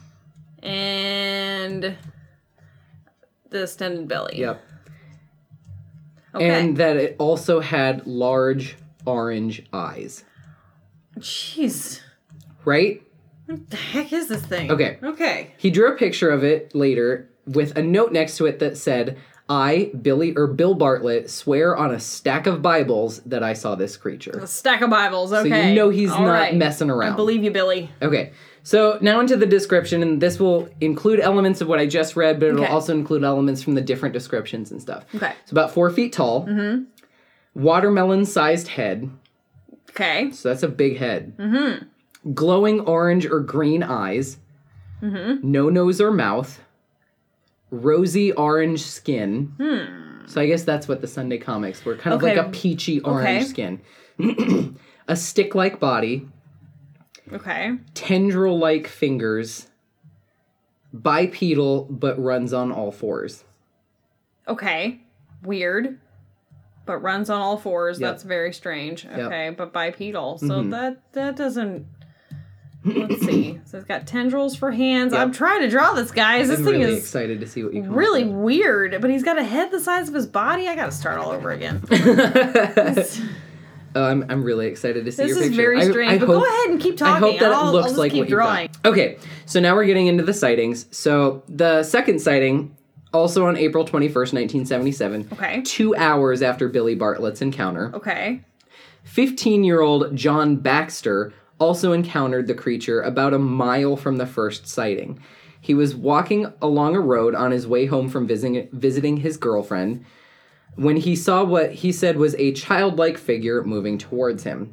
and the distended belly. Yep. Okay. And that it also had large orange eyes. Jeez. Right? What the heck is this thing? Okay. Okay. He drew a picture of it later with a note next to it that said, I, Bill Bartlett, swear on a stack of Bibles that I saw this creature. A stack of Bibles. Okay. So you know he's All not right. messing around. I believe you, Billy. Okay, so now into the description, and this will include elements of what I just read, but it'll Okay. also include elements from the different descriptions and stuff. Okay. It's about 4 feet tall. Mm-hmm. Watermelon-sized head. Okay. So that's a big head. Mm-hmm. Glowing orange or green eyes. Mm-hmm. No nose or mouth. Rosy orange skin. So I guess that's what the Sunday comics were. Kind of Okay. like a peachy orange skin. A stick-like body. Okay. Tendril-like fingers. Bipedal, but runs on all fours. Okay. Weird. But runs on all fours. Yep. That's very strange. Okay. But bipedal. So that doesn't... Let's see. So it's got tendrils for hands. Yep. I'm trying to draw this, guys. This I'm thing really is excited to see what you come really up weird. But he's got a head the size of his body. I gotta start all over again. with. I'm really excited to see This your is picture. very strange. But go ahead and keep talking. I hope that I'll it looks just like keep what you've drawing. got. Okay, so now we're getting into the sightings. So the second sighting, also on April 21st, 1977. Okay. 2 hours after Billy Bartlett's encounter. Okay. 15-year-old John Baxter also encountered the creature about a mile from the first sighting. He was walking along a road on his way home from visiting his girlfriend when he saw what he said was a childlike figure moving towards him.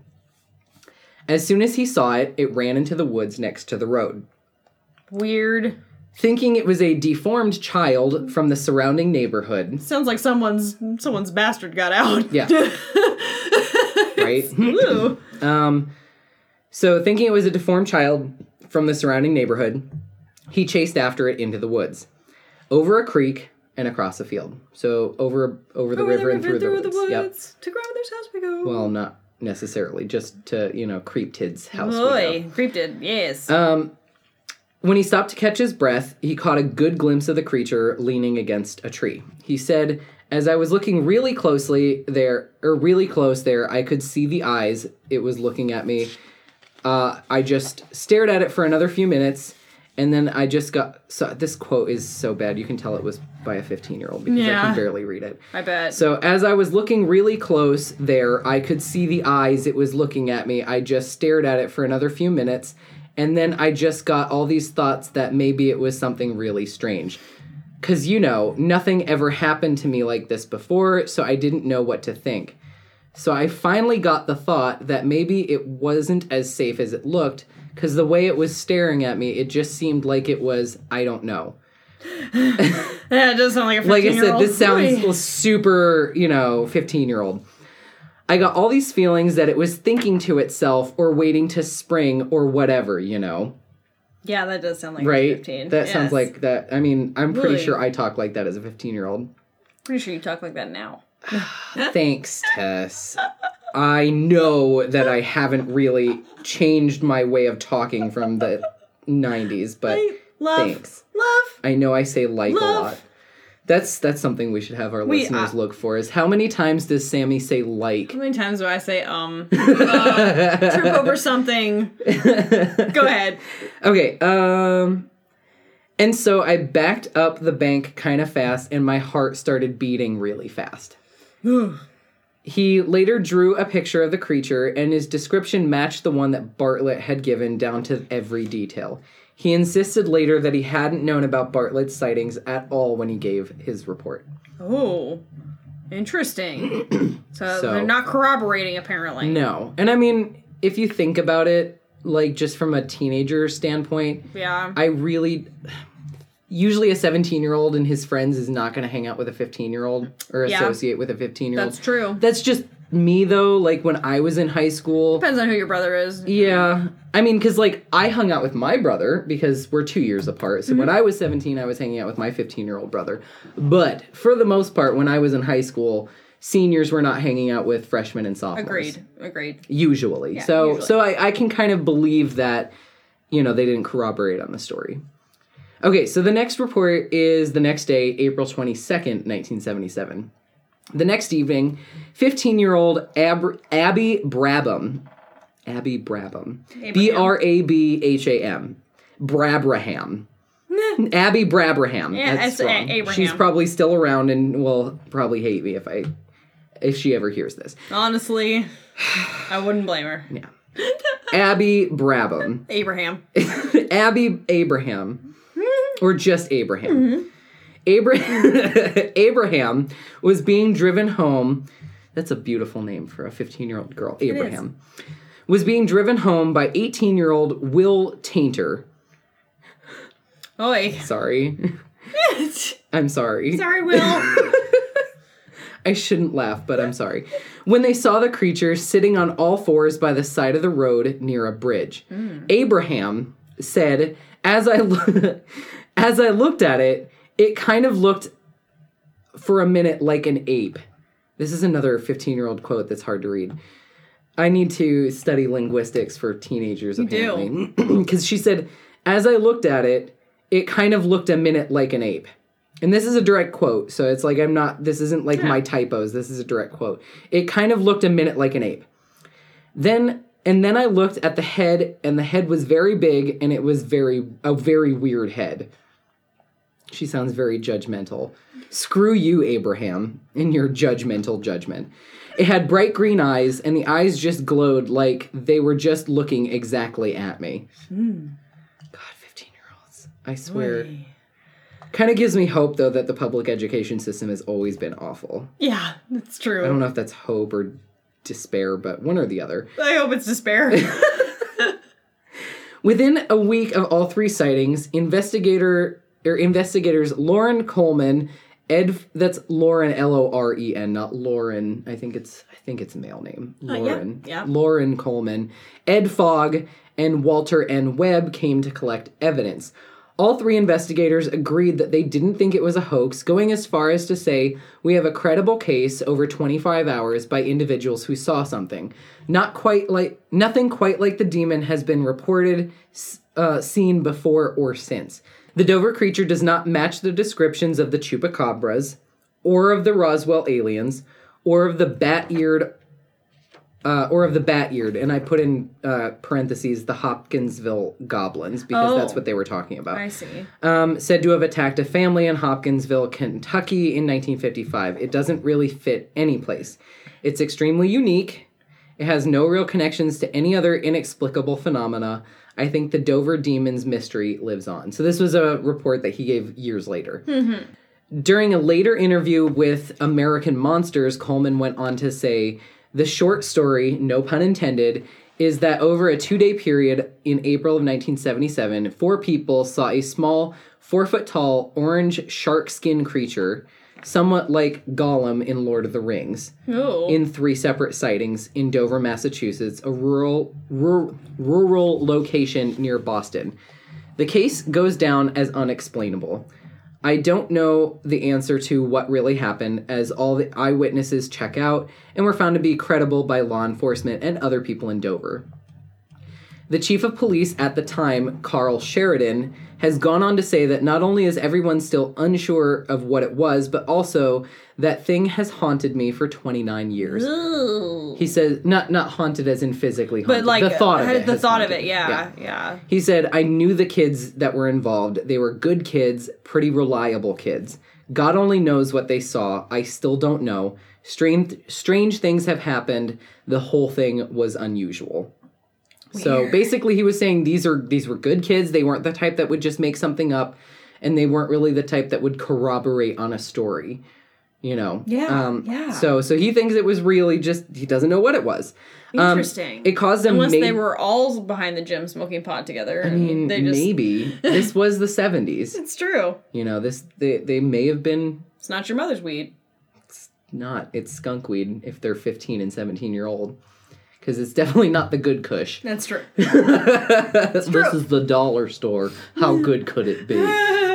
As soon as he saw it, it ran into the woods next to the road. Weird. Thinking it was a deformed child from the surrounding neighborhood. Sounds like someone's bastard got out. Yeah. Right? Ooh. So thinking it was a deformed child from the surrounding neighborhood, he chased after it into the woods, over a creek and across a field. So over the river and through the woods. Yep. To grandmother's house we go. Well, not necessarily, just to, Creeptid's house. Boy, Creeptid, yes. When he stopped to catch his breath, he caught a good glimpse of the creature leaning against a tree. He said, "As I was looking really close there, I could see the eyes. It was looking at me. I just stared at it for another few minutes, and then I just got..." So this quote is so bad. You can tell it was by a 15-year-old because I can barely read it. I bet. So as I was looking really close there, I could see the eyes. It was looking at me. I just stared at it for another few minutes, and then I just got all these thoughts that maybe it was something really strange. Because, nothing ever happened to me like this before, so I didn't know what to think. So I finally got the thought that maybe it wasn't as safe as it looked, because the way it was staring at me, it just seemed like it was, I don't know. Yeah, it does sound like a 15-year-old. Like I said, this sounds super, 15-year-old. I got all these feelings that it was thinking to itself or waiting to spring or whatever, Yeah, that does sound like right? 15. That sounds like that. I mean, I'm pretty Really? sure I talk like that as a 15-year-old. Pretty sure you talk like that now. Thanks, Tess. I know that I haven't really changed my way of talking from the 90s, but thanks. Love. I know I say like Love. a lot. That's something we should have our listeners look for, is how many times does Sammy say like? How many times do I say, trip over something? Go ahead. Okay, and so I backed up the bank kind of fast, and my heart started beating really fast. He later drew a picture of the creature, and his description matched the one that Bartlett had given down to every detail. He insisted later that he hadn't known about Bartlett's sightings at all when he gave his report. Oh, interesting. So they're not corroborating, apparently. No. And I mean, if you think about it, like, just from a teenager standpoint, Yeah. Usually a 17-year-old and his friends is not going to hang out with a 15-year-old or associate with a 15-year-old. That's true. That's just me, though. Like, when I was in high school... Depends on who your brother is. Yeah. I mean, because, like, I hung out with my brother because we're 2 years apart. So when I was 17, I was hanging out with my 15-year-old brother. But for the most part, when I was in high school, seniors were not hanging out with freshmen and sophomores. Agreed. Usually. Yeah, so usually. so I can kind of believe that, they didn't corroborate on the story. Okay, so the next report is the next day, April 22nd, 1977. The next evening, 15-year-old Abby Brabham, B-R-A-B-H-A-M, Brabraham. Abby Brabraham. Yeah, That's it's wrong. Abraham. She's probably still around and will probably hate me if she ever hears this. Honestly, I wouldn't blame her. Yeah. Abby Brabham. Abraham. Abby Abraham. Or just Abraham. Abraham was being driven home. That's a beautiful name for a 15-year-old girl. Abraham. Was being driven home by 18-year-old Will Tainter. Oi. Sorry. I'm sorry. Sorry, Will. I shouldn't laugh, but I'm sorry. When they saw the creature sitting on all fours by the side of the road near a bridge, Abraham said, as I looked at it, it kind of looked for a minute like an ape. This is another 15-year-old quote that's hard to read. I need to study linguistics for teenagers, apparently. do. Because she said, as I looked at it, it kind of looked a minute like an ape. And this is a direct quote, so it's like this isn't like my typos, this is a direct quote. It kind of looked a minute like an ape. Then I looked at the head, and the head was very big, and it was a very weird head. She sounds very judgmental. Screw you, Abraham, in your judgmental judgment. It had bright green eyes, and the eyes just glowed like they were just looking exactly at me. God, 15-year-olds. I swear. Oy. Kind of gives me hope, though, that the public education system has always been awful. Yeah, that's true. I don't know if that's hope or despair, but one or the other. I hope it's despair. Within a week of all 3 sightings, investigators Lauren Coleman, that's Lauren, Loren, not Lauren. I think it's a male name. Lauren. Yeah. Lauren Coleman, Ed Fogg, and Walter N. Webb came to collect evidence. All 3 investigators agreed that they didn't think it was a hoax, going as far as to say, we have a credible case over 25 hours by individuals who saw something. Nothing quite like the demon has been reported, seen before or since. The Dover creature does not match the descriptions of the chupacabras, or of the Roswell aliens, or of the bat-eared, and I put in parentheses the Hopkinsville goblins, because that's what they were talking about. I see. Said to have attacked a family in Hopkinsville, Kentucky in 1955. It doesn't really fit any place. It's extremely unique. It has no real connections to any other inexplicable phenomena. I think the Dover Demon's mystery lives on. So this was a report that he gave years later. Mm-hmm. During a later interview with American Monsters, Coleman went on to say, the short story, no pun intended, is that over a 2-day period in April of 1977, 4 people saw a small, 4-foot-tall, orange shark skin creature, somewhat like Gollum in Lord of the Rings, in 3 separate sightings in Dover, Massachusetts, a rural location near Boston. The case goes down as unexplainable. I don't know the answer to what really happened, as all the eyewitnesses check out and were found to be credible by law enforcement and other people in Dover. The chief of police at the time, Carl Sheridan, has gone on to say that not only is everyone still unsure of what it was, but also that thing has haunted me for 29 years. Ooh. He says, not haunted as in physically haunted, but like the thought of it. The thought of it, yeah. He said, I knew the kids that were involved. They were good kids, pretty reliable kids. God only knows what they saw. I still don't know. Strange things have happened. The whole thing was unusual. Weird. So basically he was saying these were good kids. They weren't the type that would just make something up, and they weren't really the type that would corroborate on a story, you know. Yeah. So he thinks it was really just, he doesn't know what it was. Interesting. It caused them unless they were all behind the gym smoking pot together. I mean, maybe. This was the 70s. It's true. You know, they may have been. It's not your mother's weed. It's not. It's skunk weed if they're 15 and 17-year-old. Because it's definitely not the good kush. That's true. This is the dollar store. How good could it be?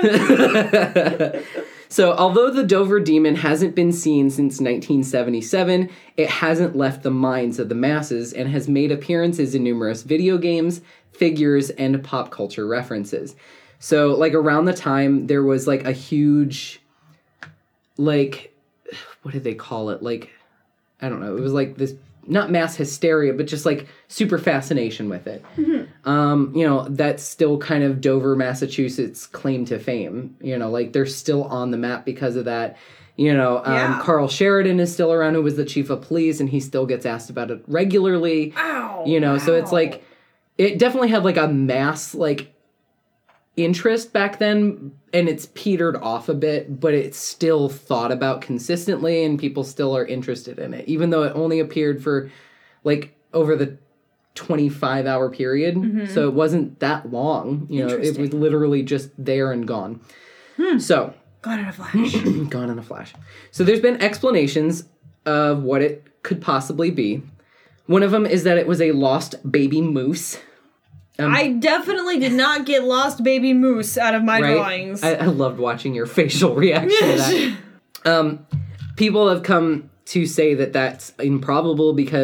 So, although the Dover Demon hasn't been seen since 1977, it hasn't left the minds of the masses and has made appearances in numerous video games, figures, and pop culture references. So, like, around the time, there was, like, a huge, like, what did they call it? Like, I don't know. It was, like, this, not mass hysteria, but just, like, super fascination with it. Mm-hmm. You know, that's still kind of Dover, Massachusetts' claim to fame. You know, like, they're still on the map because of that. You know, Carl Sheridan is still around, who was the chief of police, and he still gets asked about it regularly. You know, so it's, like, it definitely had, like, a mass, like, interest back then, and it's petered off a bit, but it's still thought about consistently, and people still are interested in it, even though it only appeared for, like, over the 25-hour period. Mm-hmm. So it wasn't that long. You know, it was literally just there and gone. So gone in a flash. Gone in a flash. So there's been explanations of what it could possibly be. One of them is that it was a lost baby moose. I definitely did not get lost baby moose out of my drawings. I loved watching your facial reaction to that. People have come to say that that's improbable because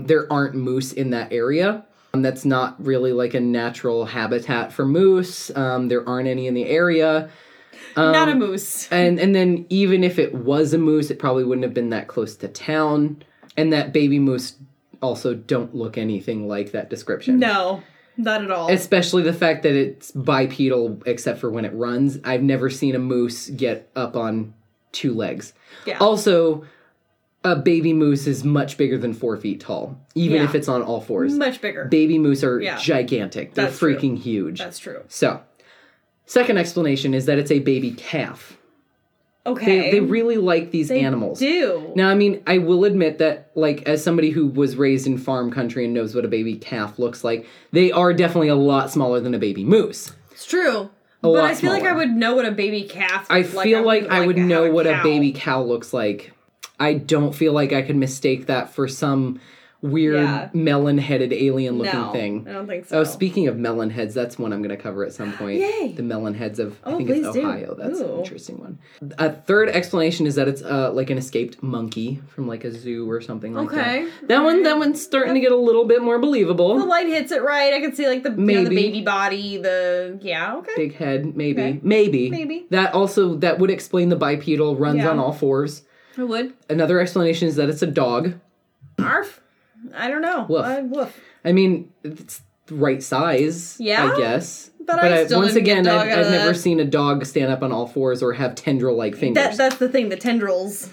There aren't moose in that area. That's not really like a natural habitat for moose. There aren't any in the area. Not a moose. And then even if it was a moose, it probably wouldn't have been that close to town. And that baby moose also don't look anything like that description. No, not at all. Especially the fact that it's bipedal except for when it runs. I've never seen a moose get up on 2 legs. Yeah. Also, a baby moose is much bigger than 4 feet tall, even if it's on all fours. Much bigger. Baby moose are gigantic. They're That's true. freaking huge. That's true. So, second explanation is that it's a baby calf. Okay. They really like these animals. Do. Now, I mean, I will admit that, like, as somebody who was raised in farm country and knows what a baby calf looks like, they are definitely a lot smaller than a baby moose. It's true. But I feel like I would know what a baby calf I looks like. feel like I would know what a cow. baby cow looks like. I don't feel like I could mistake that for some weird melon-headed alien-looking thing. I don't think so. Oh, speaking of melon heads, that's one I'm going to cover at some point. Yay. The melon heads of, I think please it's do. Ohio. That's an Ooh. interesting one. A third explanation is that it's like an escaped monkey from like a zoo or something like that. That one's starting to get a little bit more believable. The light hits it right. I can see like the the baby body, Big head, maybe. Okay. Maybe. That would explain the bipedal, runs on all fours. I would. Another explanation is that it's a dog. Arf. I don't know. Woof. Woof. I mean, it's the right size, Yeah? I guess. But I still once didn't get again, dog out I've of never that. seen a dog stand up on all fours or have tendril-like fingers. That's the thing, the tendrils.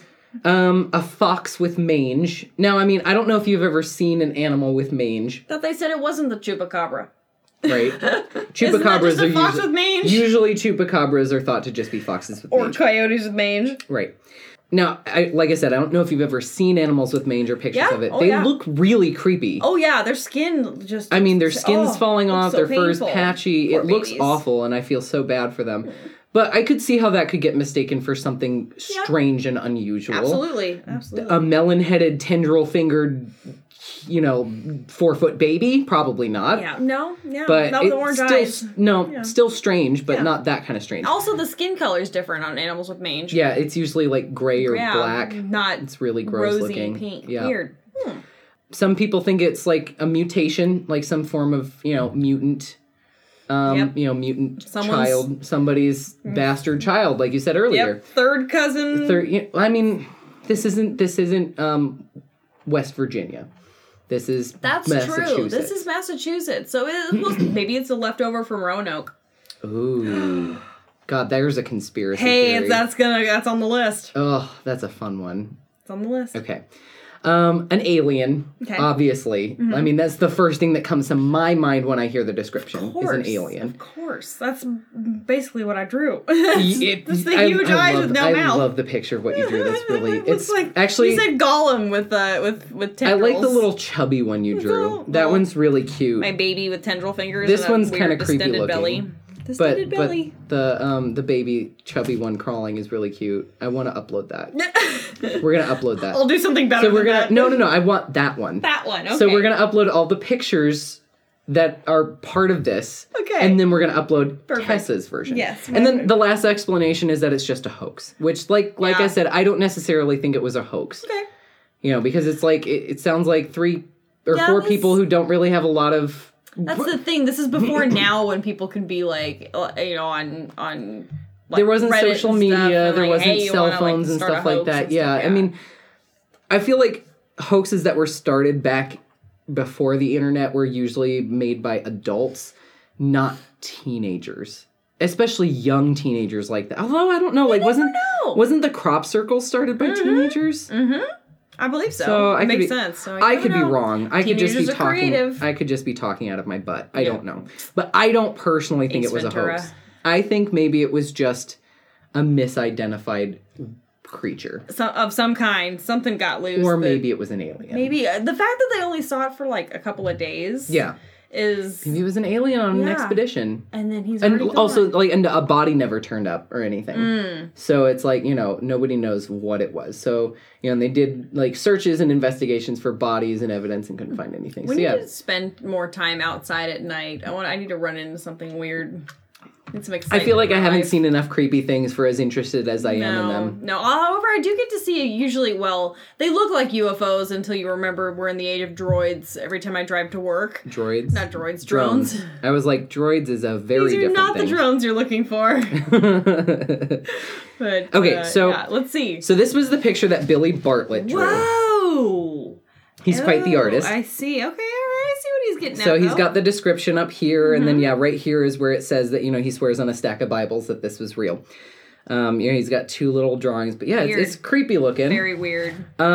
A fox with mange. Now, I mean, I don't know if you've ever seen an animal with mange, Thought they said it wasn't the chupacabra. right? Isn't that Chupacabras just a fox are with mange? usually chupacabras are thought to just be foxes with Or mange. coyotes with mange. Right. Now, like I said, I don't know if you've ever seen animals with mange or pictures Yeah? of it. Oh, They yeah. look really creepy. Oh yeah, their skin just... I mean, their skin's falling looks off, so their fur's painful. patchy. Poor It looks babies. awful, and I feel so bad for them. But I could see how that could get mistaken for something strange and unusual. Absolutely. A melon-headed, tendril-fingered, 4-foot baby? Probably not. Yeah. No. Yeah. But not with the orange eyes. Still strange, but not that kind of strange. Also, the skin color is different on animals with mange. Yeah, it's usually like gray or black. Not It's really gross rosy looking. pink. Yeah. Weird. Some people think it's like a mutation, like some form of, mutant. Mutant child, somebody's bastard child, like you said earlier. Yep. Third cousin. I mean, this isn't West Virginia. This is That's Massachusetts. true. This is Massachusetts. So maybe it's a leftover from Roanoke. Ooh. God, there's a conspiracy Hey, theory. that's on the list. Oh, that's a fun one. It's on the list. Okay. An alien, obviously. Mm-hmm. I mean, that's the first thing that comes to my mind when I hear the description, is an alien. Of course. That's basically what I drew. It's the huge eyes with no mouth. I love the picture of what you drew. That's really... It's like... actually... You said Gollum with tendrils. I like the little chubby one you drew. That one's really cute. My baby with tendril fingers. This and a one's weird kind of creepy distended looking. belly. Distended belly. But the baby chubby one crawling is really cute. I want to upload that. We're gonna upload that. I'll do something better. So we're than gonna that. no. I want that one. That one. Okay. So we're gonna upload all the pictures that are part of this. Okay. And then we're gonna upload Perfect. Tessa's version. Yes, And then perfect. the last explanation is that it's just a hoax. Which, like I said, I don't necessarily think it was a hoax. Okay. Because it's like it sounds like 3 or 4 this- people who don't really have a lot of. That's the thing. This is before now when people can be like, on like, There wasn't Reddit social and stuff, media, and there like, wasn't hey, you cell wanna, like, phones and start a stuff like hoax that. and Yeah, stuff, I mean, I feel like hoaxes that were started back before the internet were usually made by adults, not teenagers. Especially young teenagers like that. Although I don't know, like wasn't the crop circle started by teenagers? Mm-hmm. I believe so. So I Makes could be, sense. So I could be wrong. I could just be Teenagers are talking. creative. I could just be talking out of my butt. I don't know, but I don't personally think Ace it was Ventura. a hoax. I think maybe it was just a misidentified creature, Of some kind. Something got loose. or that- maybe it was an alien. Maybe the fact that they only saw it for like a couple of days. Yeah, Is maybe it was an alien on an Yeah. expedition. and then he's And already also, gone. and a body never turned up or anything. So it's like, nobody knows what it was. So, and they did like searches and investigations for bodies and evidence and couldn't find anything. We so need yeah, to spend more time outside at night. I need to run into something weird. It's some excitement. I feel like I haven't life. seen enough creepy things for as interested as I am in them. No. However, I do get to see usually, well, they look like UFOs until you remember we're in the age of droids every time I drive to work. Droids? Not droids, drones. I was like, droids is a very different These are not thing. the drones you're looking for. But, okay, so yeah, let's see. So this was the picture that Billy Bartlett drew. Whoa! He's quite the artist. I see. Okay, all right. I see what he's getting at. So he's though. got the description up here, and then right here is where it says that he swears on a stack of Bibles that this was real. He's got two little drawings, but yeah, it's creepy looking. Very weird.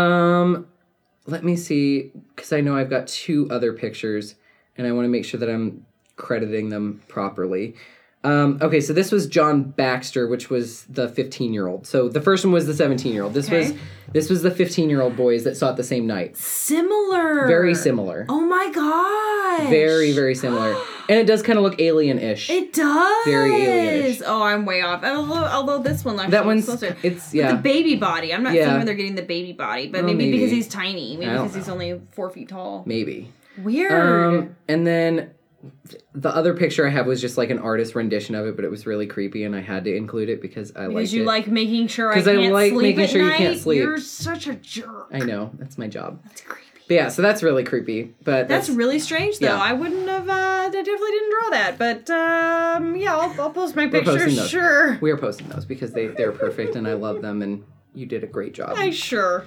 Let me see, because I know I've got two other pictures, and I want to make sure that I'm crediting them properly. Okay, so this was John Baxter, which was the 15-year-old. So the first one was the 17-year-old. This was the 15-year-old boys that saw it the same night. Similar. Very similar. Oh my gosh. Very, very similar. And it does kind of look alien-ish. It does. Very alien-ish. Oh, I'm way off. Although this one actually that one's closer. it's With the baby body. I'm not saying where they're getting the baby body, but maybe because he's tiny. Maybe because he's only 4 feet tall. Maybe. Weird. And then the other picture I have was just like an artist rendition of it, but it was really creepy, and I had to include it because I like it. Because you like making sure I can't I like sleep making at sure night? you can't sleep. You're such a jerk. I know, that's my job. That's creepy. But yeah, so that's really creepy. But that's really strange, though. Yeah. I wouldn't have. I definitely didn't draw that, but yeah, I'll post my pictures. posting those. Sure. We are posting those because they're perfect, and I love them, and you did a great job. I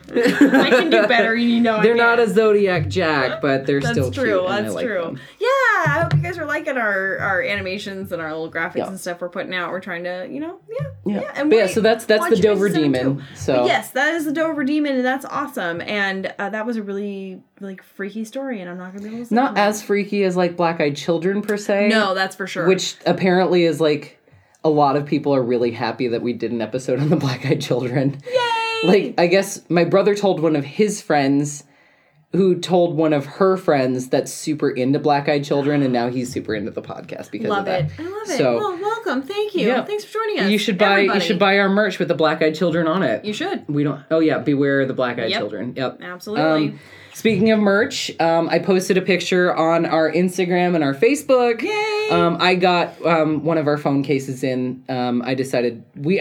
can do better. They're not a Zodiac Jack, but they're That's still true. cute. That's and I like true. them. Yeah, I hope you guys are liking our animations and our little graphics and stuff we're putting out. We're trying to, Yeah. And But yeah, so that's want the you guys Dover to send them Demon. too. So But yes, that is the Dover Demon, and that's awesome. And that was a really freaky story, and I'm not gonna be able to say not that. as freaky as like Black Eyed Children per se. No, that's for sure. Which apparently is like a lot of people are really happy that we did an episode on the Black Eyed Children. Yay! Like, I guess my brother told one of his friends who told one of her friends that's super into Black Eyed Children, and now he's super into the podcast because of that. I love it. So, well, welcome. Thank you. Yeah. Thanks for joining us. You should buy everybody. our merch with the Black Eyed Children on it. You should. We don't. Oh yeah, beware the Black Eyed Children. Yep. Absolutely. Speaking of merch, I posted a picture on our Instagram and our Facebook. Yay! I got one of our phone cases in. I decided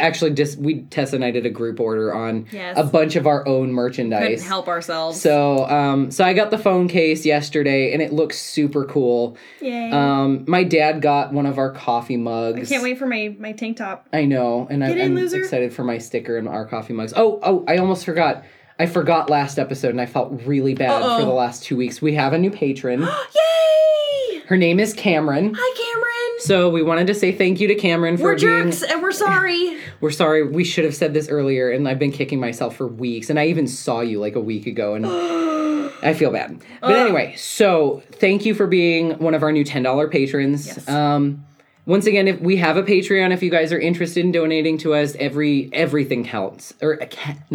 Tessa and I did a group order on a bunch of our own merchandise. Couldn't help ourselves. So, so I got the phone case yesterday, and it looks super cool. Yay! My dad got one of our coffee mugs. I can't wait for my tank top. I know, and I'm excited for my sticker and our coffee mugs. Oh! I almost forgot. I forgot last episode, and I felt really bad for the last 2 weeks. We have a new patron. Yay! Her name is Cameron. Hi, Cameron. So we wanted to say thank you to Cameron for being... We're jerks, and we're sorry. We're sorry. We should have said this earlier, and I've been kicking myself for weeks. And I even saw you like a week ago, and I feel bad. But anyway, so thank you for being one of our new $10 patrons. Yes. Once again, if we have a Patreon, if you guys are interested in donating to us, everything helps. It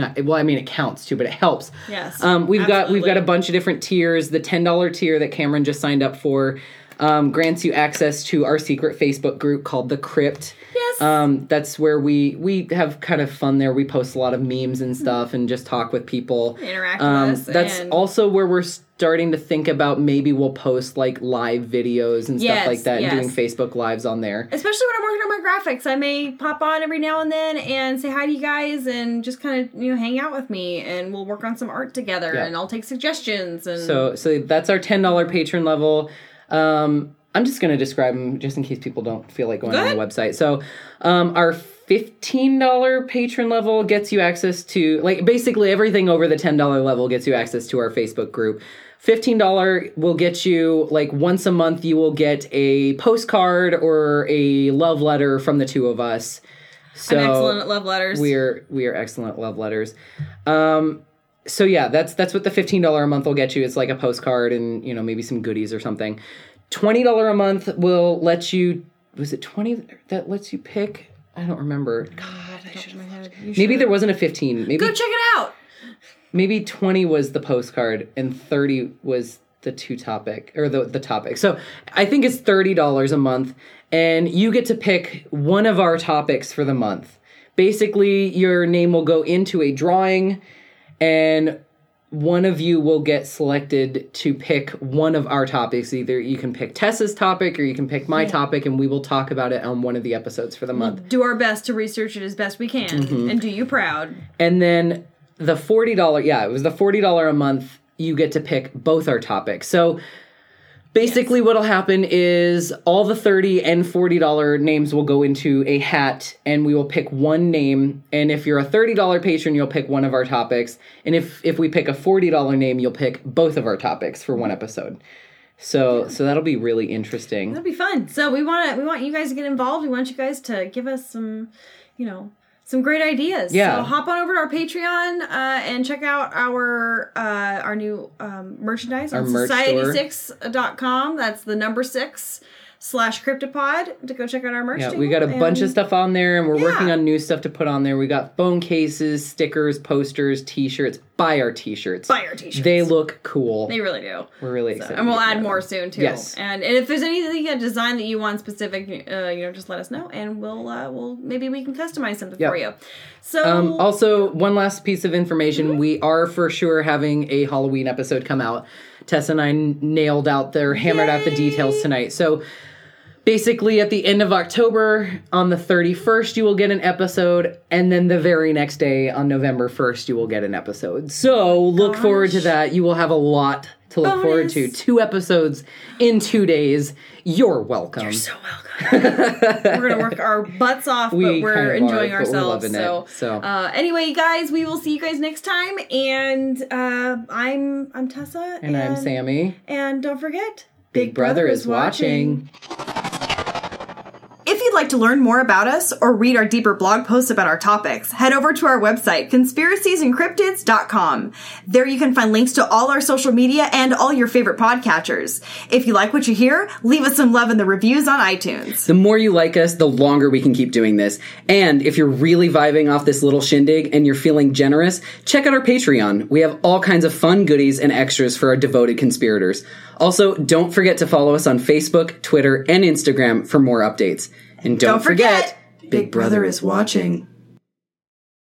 counts too, but it helps. Yes. We've got a bunch of different tiers. The $10 tier that Cameron just signed up for grants you access to our secret Facebook group called The Crypt. Yes. That's where we have kind of fun there. We post a lot of memes and stuff and just talk with people. Interact with us. That's also where we're starting to think about maybe we'll post like live videos and stuff like that and doing Facebook Lives on there. Especially when I'm working on my graphics. I may pop on every now and then and say hi to you guys and just kind of, hang out with me, and we'll work on some art together and I'll take suggestions. And So that's our $10 patron level. I'm just going to describe them just in case people don't feel like going on the website. So our $15 patron level gets you access to, like, basically everything over the $10 level gets you access to our Facebook group. $15 will get you, like, once a month you will get a postcard or a love letter from the two of us. So I'm excellent at love letters. We are excellent at love letters. So yeah, that's what the $15 a month will get you. It's like a postcard and, maybe some goodies or something. $20 a month will let you, was it 20 that lets you pick? I don't remember. God, I should have. Maybe there wasn't a 15. Maybe go check it out. Maybe 20 was the postcard and 30 was the the topic. So I think it's $30 a month, and you get to pick one of our topics for the month. Basically, your name will go into a drawing, and one of you will get selected to pick one of our topics. Either you can pick Tessa's topic or you can pick my topic, and we will talk about it on one of the episodes for the month. We'll do our best to research it as best we can and do you proud. And then the $40, it was the $40 a month, you get to pick both our topics. So basically what'll happen is all the $30 and $40 names will go into a hat, and we will pick one name. And if you're a $30 patron, you'll pick one of our topics. And if we pick a $40 name, you'll pick both of our topics for one episode. So that'll be really interesting. That'll be fun. So we want you guys to get involved. We want you guys to give us some, some great ideas. Yeah. So hop on over to our Patreon and check out our new merchandise on society6.com. That's the number 6/Cryptopod to go check out our merch. Yeah, we got a bunch of stuff on there, and we're working on new stuff to put on there. We got phone cases, stickers, posters, t-shirts. Buy our t-shirts. They look cool. They really do. We're really excited. And we'll add more soon too. Yes. And if there's anything a design that you want specific, just let us know, and we'll maybe we can customize something for you. So also, one last piece of information: we are for sure having a Halloween episode come out. Tessa and I hammered out the details tonight. So basically, at the end of October, on the 31st, you will get an episode, and then the very next day, on November 1st, you will get an episode. So look forward to that. You will have a lot to look forward to. 2 episodes in 2 days. You're welcome. You're so welcome. We're going to work our butts off, but we're enjoying ourselves. So anyway, guys, we will see you guys next time. And I'm Tessa. And I'm Sammy. And don't forget, Big Brother is watching. If you'd like to learn more about us or read our deeper blog posts about our topics, head over to our website, conspiraciesandcryptids.com. There you can find links to all our social media and all your favorite podcatchers. If you like what you hear, leave us some love in the reviews on iTunes. The more you like us, the longer we can keep doing this. And if you're really vibing off this little shindig and you're feeling generous, check out our Patreon. We have all kinds of fun goodies and extras for our devoted conspirators. Also, don't forget to follow us on Facebook, Twitter, and Instagram for more updates. And don't forget, Big Brother is watching.